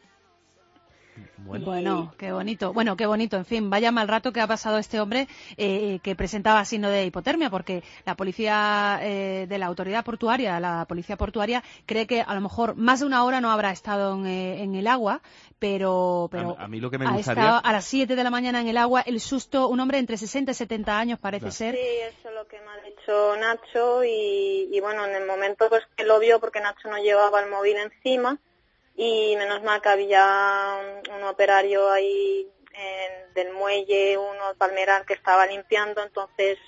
Bueno, qué bonito. Bueno, qué bonito. En fin, vaya mal rato que ha pasado este hombre que presentaba signo de hipotermia, porque la policía de la autoridad portuaria, la policía portuaria, cree que a lo mejor más de 1 hora no habrá estado en el agua, pero a mí lo que me ha gustaría... estado a las 7 de la mañana en el agua. El susto, un hombre entre 60 y 70 años parece ser. Sí, eso es lo que me ha dicho Nacho y bueno, en el momento pues que lo vio, porque Nacho no llevaba el móvil encima, y menos mal que había un operario ahí del muelle, uno palmeral que estaba limpiando, entonces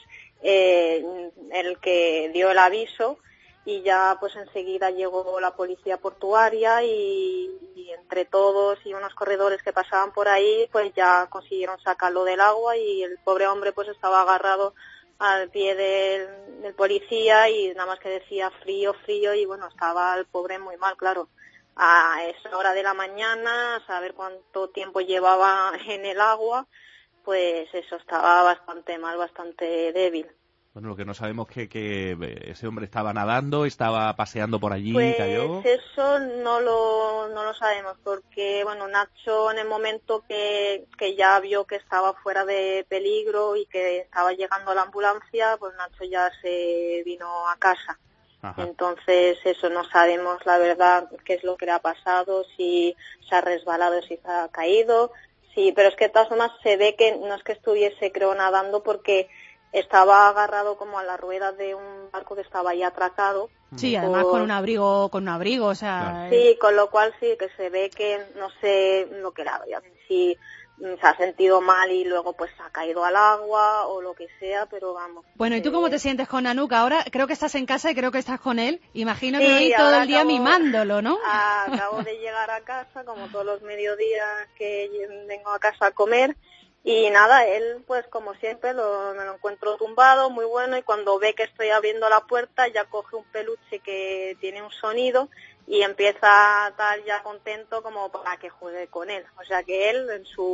el que dio el aviso, y ya pues enseguida llegó la policía portuaria y entre todos y unos corredores que pasaban por ahí pues ya consiguieron sacarlo del agua, y el pobre hombre pues estaba agarrado al pie del policía y nada más que decía frío, y bueno, estaba el pobre muy mal, claro. A esa hora de la mañana, a saber cuánto tiempo llevaba en el agua, pues eso, estaba bastante mal, bastante débil. Bueno, lo que no sabemos es que ese hombre estaba nadando, estaba paseando por allí, pues cayó. Eso no lo sabemos, porque bueno, Nacho en el momento que ya vio que estaba fuera de peligro y que estaba llegando la ambulancia, pues Nacho ya se vino a casa. Ajá. Entonces eso, no sabemos la verdad qué es lo que le ha pasado, si se ha resbalado, si se ha caído, sí, pero es que de todas formas se ve que no es que estuviese, creo, nadando, porque estaba agarrado como a la rueda de un barco que estaba ahí atracado. Sí, además con un abrigo, o sea... Claro. Sí, con lo cual sí, que se ve que no sé lo que era, si se ha sentido mal y luego pues ha caído al agua o lo que sea, pero vamos. Bueno, ¿y tú cómo te sientes con Nanook? Ahora creo que estás en casa y creo que estás con él. Imagino que hoy todo el día mimándolo, ¿no? Acabo de llegar a casa, como todos los mediodías que vengo a casa a comer, y nada, él pues como siempre me lo encuentro tumbado, muy bueno, y cuando ve que estoy abriendo la puerta ya coge un peluche que tiene un sonido y empieza a estar ya contento como para que juegue con él. O sea que él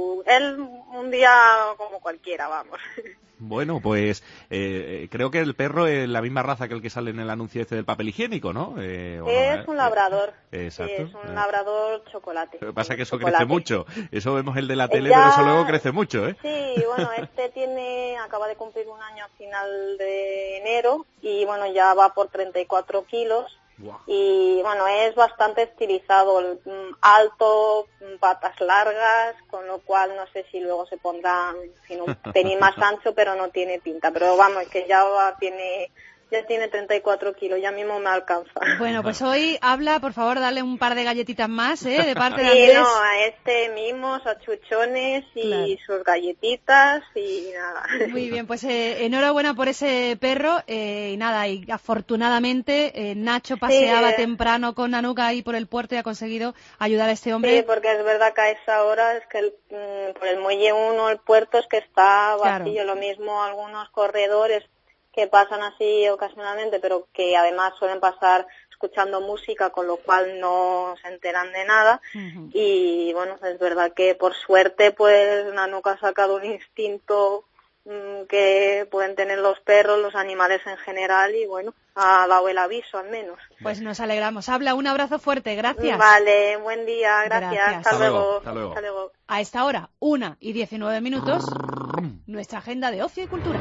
un día como cualquiera, vamos. Bueno, pues creo que el perro es la misma raza que el que sale en el anuncio este del papel higiénico, ¿no? Es un labrador. Exacto. Sí, es un labrador chocolate. Lo que pasa es que eso crece mucho. Eso vemos el de la tele, pero eso luego crece mucho, ¿eh? Sí, bueno, acaba de cumplir 1 año a final de enero y bueno, ya va por 34 kilos. Wow. Y bueno, es bastante estilizado, alto, patas largas, con lo cual no sé si luego se pondrá un pelín más ancho, pero no tiene pinta. Pero vamos, es que ya tiene ya tiene 34 kilos, ya mismo me alcanza. Bueno, pues hoy habla, por favor, dale un par de galletitas más, de parte de Sí, Andrés. no, a este mismo, sus chuchones y sus galletitas y nada. Muy bien, pues enhorabuena por ese perro y nada, y afortunadamente Nacho paseaba temprano con Nanuka ahí por el puerto y ha conseguido ayudar a este hombre. Sí, porque es verdad que a esa hora es que por el muelle 1 el puerto es que está vacío, lo mismo algunos corredores que pasan así ocasionalmente, pero que además suelen pasar escuchando música, con lo cual no se enteran de nada. Y bueno, es verdad que por suerte pues Nanuka ha sacado un instinto que pueden tener los perros, los animales en general, y bueno, ha dado el aviso al menos. Pues nos alegramos. Habla, un abrazo fuerte, gracias. Vale, buen día, gracias. Hasta luego. Hasta luego. Hasta luego. A esta hora, 1:19, nuestra agenda de ocio y cultura.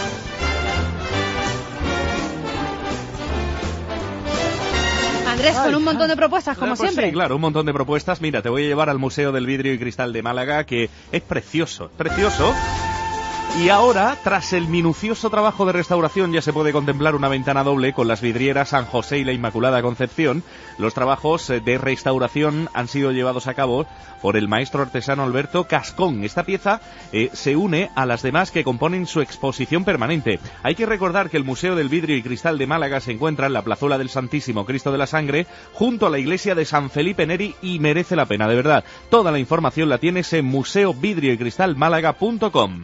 Andrés, con un montón de propuestas, como siempre. Sí, claro, un montón de propuestas. Mira, te voy a llevar al Museo del Vidrio y Cristal de Málaga, que es precioso, precioso. Y ahora, tras el minucioso trabajo de restauración, ya se puede contemplar una ventana doble con las vidrieras San José y la Inmaculada Concepción. Los trabajos de restauración han sido llevados a cabo por el maestro artesano Alberto Cascón. Esta pieza se une a las demás que componen su exposición permanente. Hay que recordar que el Museo del Vidrio y Cristal de Málaga se encuentra en la plazuela del Santísimo Cristo de la Sangre, junto a la iglesia de San Felipe Neri, y merece la pena, de verdad. Toda la información la tienes en museovidrioycristalmálaga.com.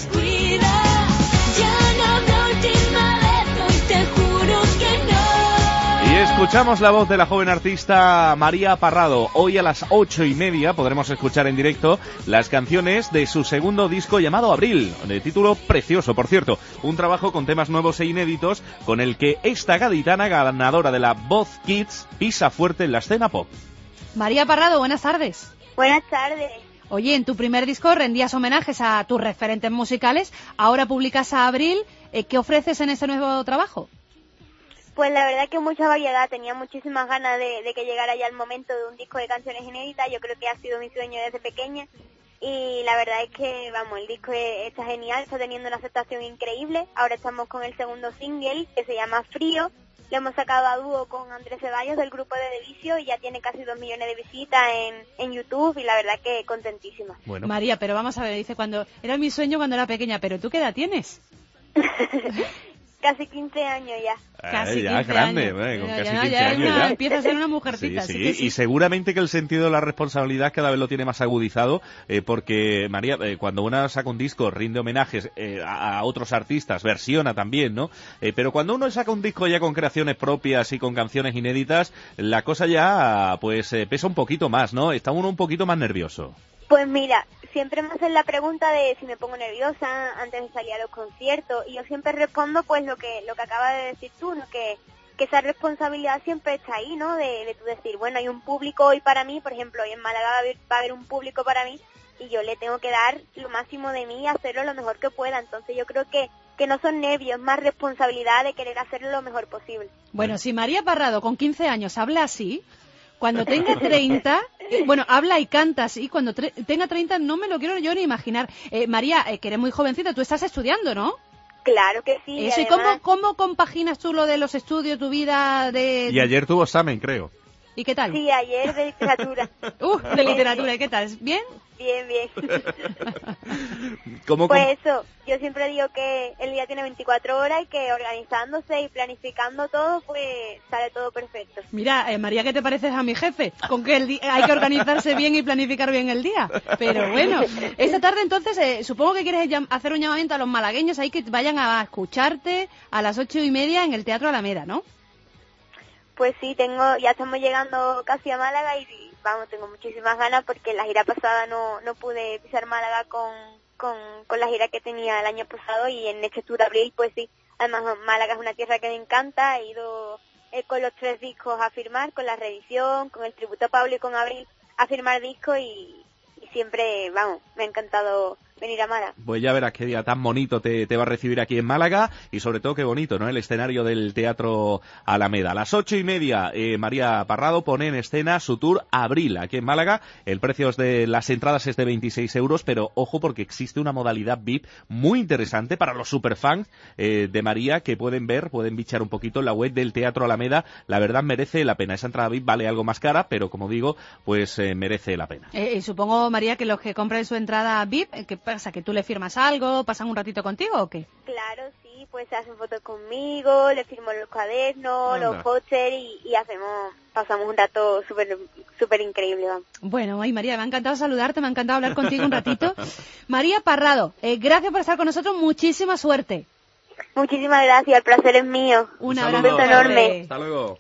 Y escuchamos la voz de la joven artista María Parrado. Hoy a las 8:30 podremos escuchar en directo las canciones de su segundo disco llamado Abril, de título precioso, por cierto. Un trabajo con temas nuevos e inéditos con el que esta gaditana, ganadora de la Voz Kids, pisa fuerte en la escena pop. María Parrado, buenas tardes. Buenas tardes. Oye, en tu primer disco rendías homenajes a tus referentes musicales, ahora publicas a Abril. ¿Qué ofreces en este nuevo trabajo? Pues la verdad que mucha variedad, tenía muchísimas ganas de que llegara ya el momento de un disco de canciones inéditas. Yo creo que ha sido mi sueño desde pequeña y la verdad es que, vamos, el disco está genial, está teniendo una aceptación increíble. Ahora estamos con el segundo single, que se llama Frío. Lo hemos sacado a dúo con Andrés Ceballos del grupo de Vicio y ya tiene casi 2 millones de visitas en YouTube y la verdad que contentísima. Bueno. María, pero vamos a ver, dice, era mi sueño cuando era pequeña, pero ¿tú qué edad tienes? Casi 15 años ya. Casi ya 15 grande, años. Con casi 15 años ya. Empieza a ser una mujercita. Sí. Y seguramente que el sentido de la responsabilidad cada vez lo tiene más agudizado, porque, María, cuando una saca un disco, rinde homenajes a otros artistas, versiona también, ¿no? Pero cuando uno saca un disco ya con creaciones propias y con canciones inéditas, la cosa ya, pues, pesa un poquito más, ¿no? Está uno un poquito más nervioso. Pues mira, siempre me hacen la pregunta de si me pongo nerviosa antes de salir a los conciertos y yo siempre respondo pues lo que acabas de decir tú, ¿no? Que esa responsabilidad siempre está ahí, ¿no? De tú decir, bueno, hay un público hoy para mí, por ejemplo, hoy en Málaga va a haber un público para mí y yo le tengo que dar lo máximo de mí y hacerlo lo mejor que pueda. Entonces yo creo que no son nervios, es más responsabilidad de querer hacerlo lo mejor posible. Bueno, si María Parrado con 15 años habla así, cuando tenga 30, habla y canta así, cuando tenga 30 no me lo quiero yo ni imaginar. María, que eres muy jovencita, tú estás estudiando, ¿no? Claro que sí. Eso, además... ¿y cómo compaginas tú lo de los estudios, tu vida de...? Y ayer tuvo examen, creo. ¿Y qué tal? Sí, ayer de literatura. De literatura, ¿y qué tal? ¿Bien? Bien. Pues eso, yo siempre digo que el día tiene 24 horas y que organizándose y planificando todo, pues sale todo perfecto. Mira, María, ¿qué te pareces a mi jefe? Con que hay que organizarse bien y planificar bien el día. Pero bueno, esta tarde entonces supongo que quieres hacer un llamamiento a los malagueños ahí que vayan a escucharte a las 8:30 en el Teatro Alameda, ¿no? Pues sí, ya estamos llegando casi a Málaga y vamos, tengo muchísimas ganas porque la gira pasada no pude pisar Málaga con la gira que tenía el año pasado y en este tour de Abril, pues sí. Además, Málaga es una tierra que me encanta, he ido con los 3 discos a firmar, con la reedición, con el tributo a Pablo y con Abril a firmar discos y siempre, vamos, me ha encantado venir a Málaga. Pues ya verás qué día tan bonito te va a recibir aquí en Málaga y sobre todo qué bonito, ¿no? El escenario del Teatro Alameda. A las 8:30, María Parrado pone en escena su tour Abril aquí en Málaga. El precio de las entradas es de 26 euros, pero ojo porque existe una modalidad VIP muy interesante para los superfans de María que pueden bichar un poquito en la web del Teatro Alameda. La verdad merece la pena. Esa entrada VIP vale algo más cara, pero como digo, pues merece la pena. Supongo, María, que los que compren su entrada VIP, ¿qué pasa? ¿Que tú le firmas algo? ¿Pasan un ratito contigo o qué? Claro, sí, pues se hacen fotos conmigo, le firmo los cuadernos, los pósters y pasamos un rato súper increíble. Vamos. Bueno, ay María, me ha encantado saludarte, me ha encantado hablar contigo un ratito. María Parrado, gracias por estar con nosotros, muchísima suerte. Muchísimas gracias, el placer es mío. Un abrazo enorme. Hasta luego.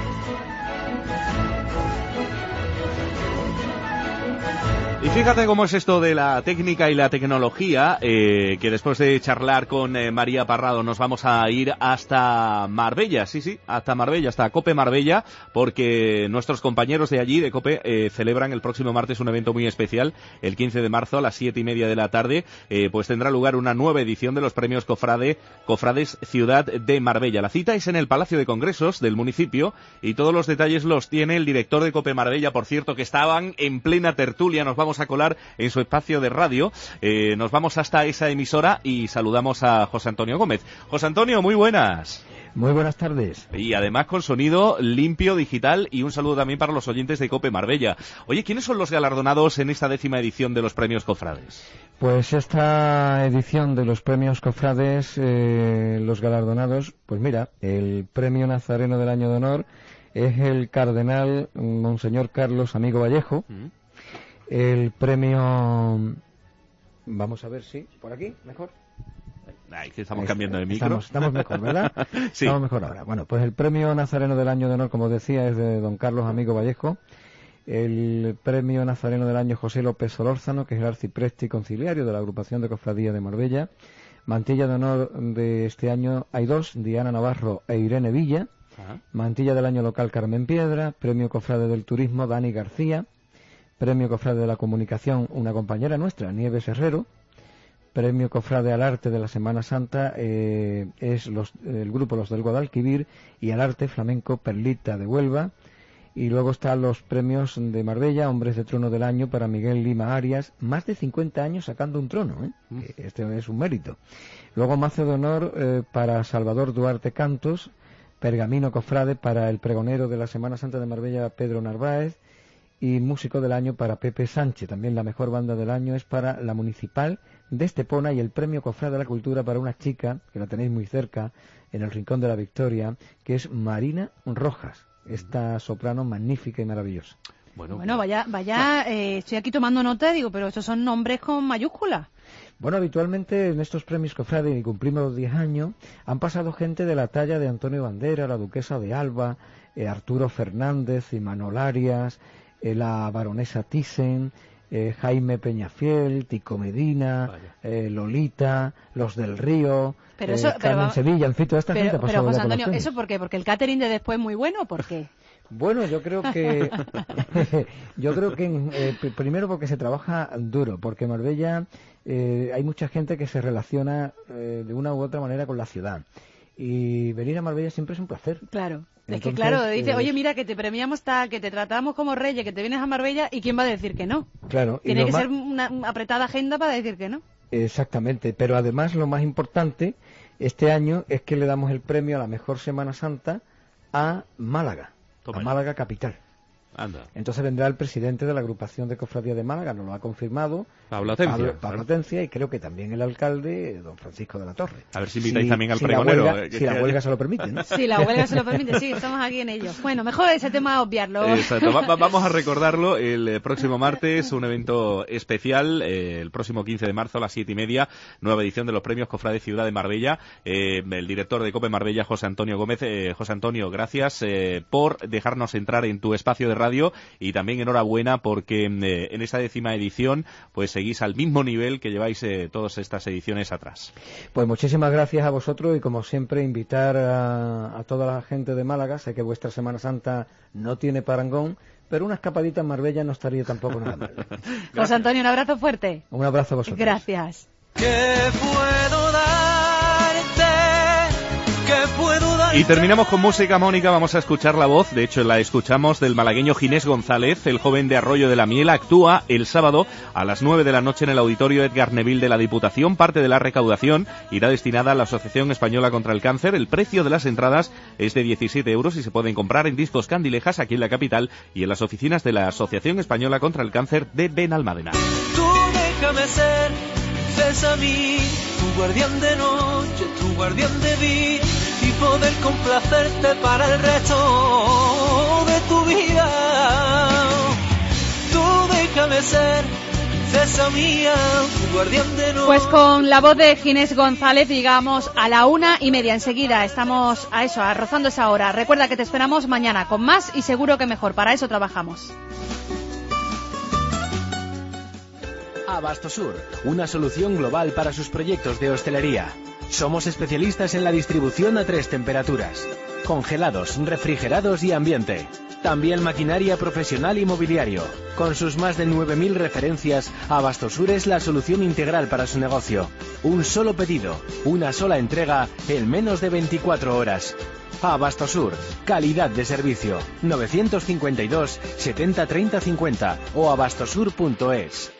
Y fíjate cómo es esto de la técnica y la tecnología, que después de charlar con María Parrado nos vamos a ir hasta Marbella, sí, hasta Marbella, hasta COPE Marbella, porque nuestros compañeros de allí, de COPE, celebran el próximo martes un evento muy especial, el 15 de marzo a las 7:30 de la tarde, pues tendrá lugar una nueva edición de los premios Cofrades Ciudad de Marbella. La cita es en el Palacio de Congresos del municipio y todos los detalles los tiene el director de COPE Marbella, por cierto, que estaban en plena tertulia. Nos vamos a colar en su espacio de radio. Nos vamos hasta esa emisora y saludamos a José Antonio Gómez. José Antonio, muy buenas. Muy buenas tardes. Y además con sonido limpio, digital, y un saludo también para los oyentes de COPE Marbella. Oye, ¿quiénes son los galardonados en esta 10ª edición de los premios Cofrades? Pues esta edición de los premios Cofrades, los galardonados, pues mira, el premio Nazareno del Año de Honor es el cardenal Monseñor Carlos Amigo Vallejo. El premio, vamos a ver si, por aquí, mejor. Ay, que estamos cambiando de micro. Estamos mejor, ¿verdad? Sí. Estamos mejor ahora. Bueno, pues el premio Nazareno del Año de Honor, como decía, es de don Carlos Amigo Vallejo. El premio Nazareno del Año José López Solórzano, que es el arcipreste y conciliario de la agrupación de cofradía de Marbella. Mantilla de honor de este año hay dos, Diana Navarro e Irene Villa. Mantilla del año local Carmen Piedra. Premio Cofrade del Turismo Dani García. Premio Cofrade de la Comunicación, una compañera nuestra, Nieves Herrero. Premio Cofrade al Arte de la Semana Santa es el grupo Los del Guadalquivir, y al Arte Flamenco Perlita de Huelva. Y luego están los premios de Marbella, Hombres de Trono del Año para Miguel Lima Arias, más de 50 años sacando un trono, Este es un mérito. Luego Mazo de Honor para Salvador Duarte Cantos, Pergamino Cofrade para el pregonero de la Semana Santa de Marbella, Pedro Narváez. Y músico del año para Pepe Sánchez. También la mejor banda del año es para la Municipal de Estepona, y el premio Cofrade de la Cultura para una chica, que la tenéis muy cerca, en el Rincón de la Victoria, que es Marina Rojas, esta soprano magnífica y maravillosa. Bueno, vaya, estoy aquí tomando nota, digo, pero estos son nombres con mayúsculas. Bueno, habitualmente en estos premios Cofrade, y cumplimos los 10 años, han pasado gente de la talla de Antonio Bandera, la Duquesa de Alba, Arturo Fernández, Imanol Arias, la baronesa Thyssen, Jaime Peñafiel, Tico Medina, Lolita, Los del Río, Carmen Sevilla, en fin, toda esta gente ha pasado. Pero José Antonio, ¿eso por qué? ¿Porque el catering de después es muy bueno o por qué? Bueno, yo creo que primero porque se trabaja duro, porque en Marbella hay mucha gente que se relaciona de una u otra manera con la ciudad, y venir a Marbella siempre es un placer. Claro. Es que claro, dice, oye, mira, que te premiamos, que te tratamos como reyes, que te vienes a Marbella, ¿y quién va a decir que no? Claro. Tiene que ser una apretada agenda para decir que no. Exactamente, pero además lo más importante este año es que le damos el premio a la mejor Semana Santa a Málaga, a Málaga capital. Anda. Entonces vendrá el presidente de la agrupación de cofradía de Málaga, nos lo ha confirmado, Pablo Atencia. Pablo Atencia, y creo que también el alcalde, don Francisco de la Torre. A ver si invitáis también al pregonero. Si la huelga se lo permite, ¿no? Si la huelga se lo permite, sí, estamos aquí en ello. Bueno, mejor ese tema obviarlo. Exacto, vamos a recordarlo el próximo martes, un evento especial, el próximo 15 de marzo a las 7:30, nueva edición de los premios Cofrade Ciudad de Marbella. El director de COPE Marbella, José Antonio Gómez. José Antonio, gracias por dejarnos entrar en tu espacio de radio Radio, y también enhorabuena porque en esta 10ª edición pues seguís al mismo nivel que lleváis todas estas ediciones atrás. Pues muchísimas gracias a vosotros y como siempre invitar a toda la gente de Málaga. Sé que vuestra Semana Santa no tiene parangón, pero una escapadita en Marbella no estaría tampoco nada mal. José Antonio, un abrazo fuerte. Un abrazo a vosotros. Gracias. ¿Qué puedo darte? ¿Qué puedo darte? Y terminamos con música, Mónica. Vamos a escuchar la voz, de hecho la escuchamos, del malagueño Ginés González. El joven de Arroyo de la Miel actúa el sábado a las 9 de la noche en el Auditorio Edgar Neville de la Diputación. Parte de la recaudación irá destinada a la Asociación Española contra el Cáncer. El precio de las entradas es de 17 euros y se pueden comprar en Discos Candilejas, aquí en la capital, y en las oficinas de la Asociación Española contra el Cáncer de Benalmádena. Tú déjame ser, Césame, tu guardián de noche, tu guardián de vida, y poder complacerte para el resto de tu vida. Tú déjame ser, César mía, tu guardián de noche. Pues con la voz de Ginés González llegamos a la 1:30. Enseguida estamos rozando esa hora. Recuerda que te esperamos mañana con más y seguro que mejor. Para eso trabajamos. Abastosur, una solución global para sus proyectos de hostelería. Somos especialistas en la distribución a 3 temperaturas: congelados, refrigerados y ambiente. También maquinaria profesional y mobiliario. Con sus más de 9.000 referencias, Abastosur es la solución integral para su negocio. Un solo pedido, una sola entrega en menos de 24 horas. Abastosur, calidad de servicio. 952 70 30 50 o abastosur.es.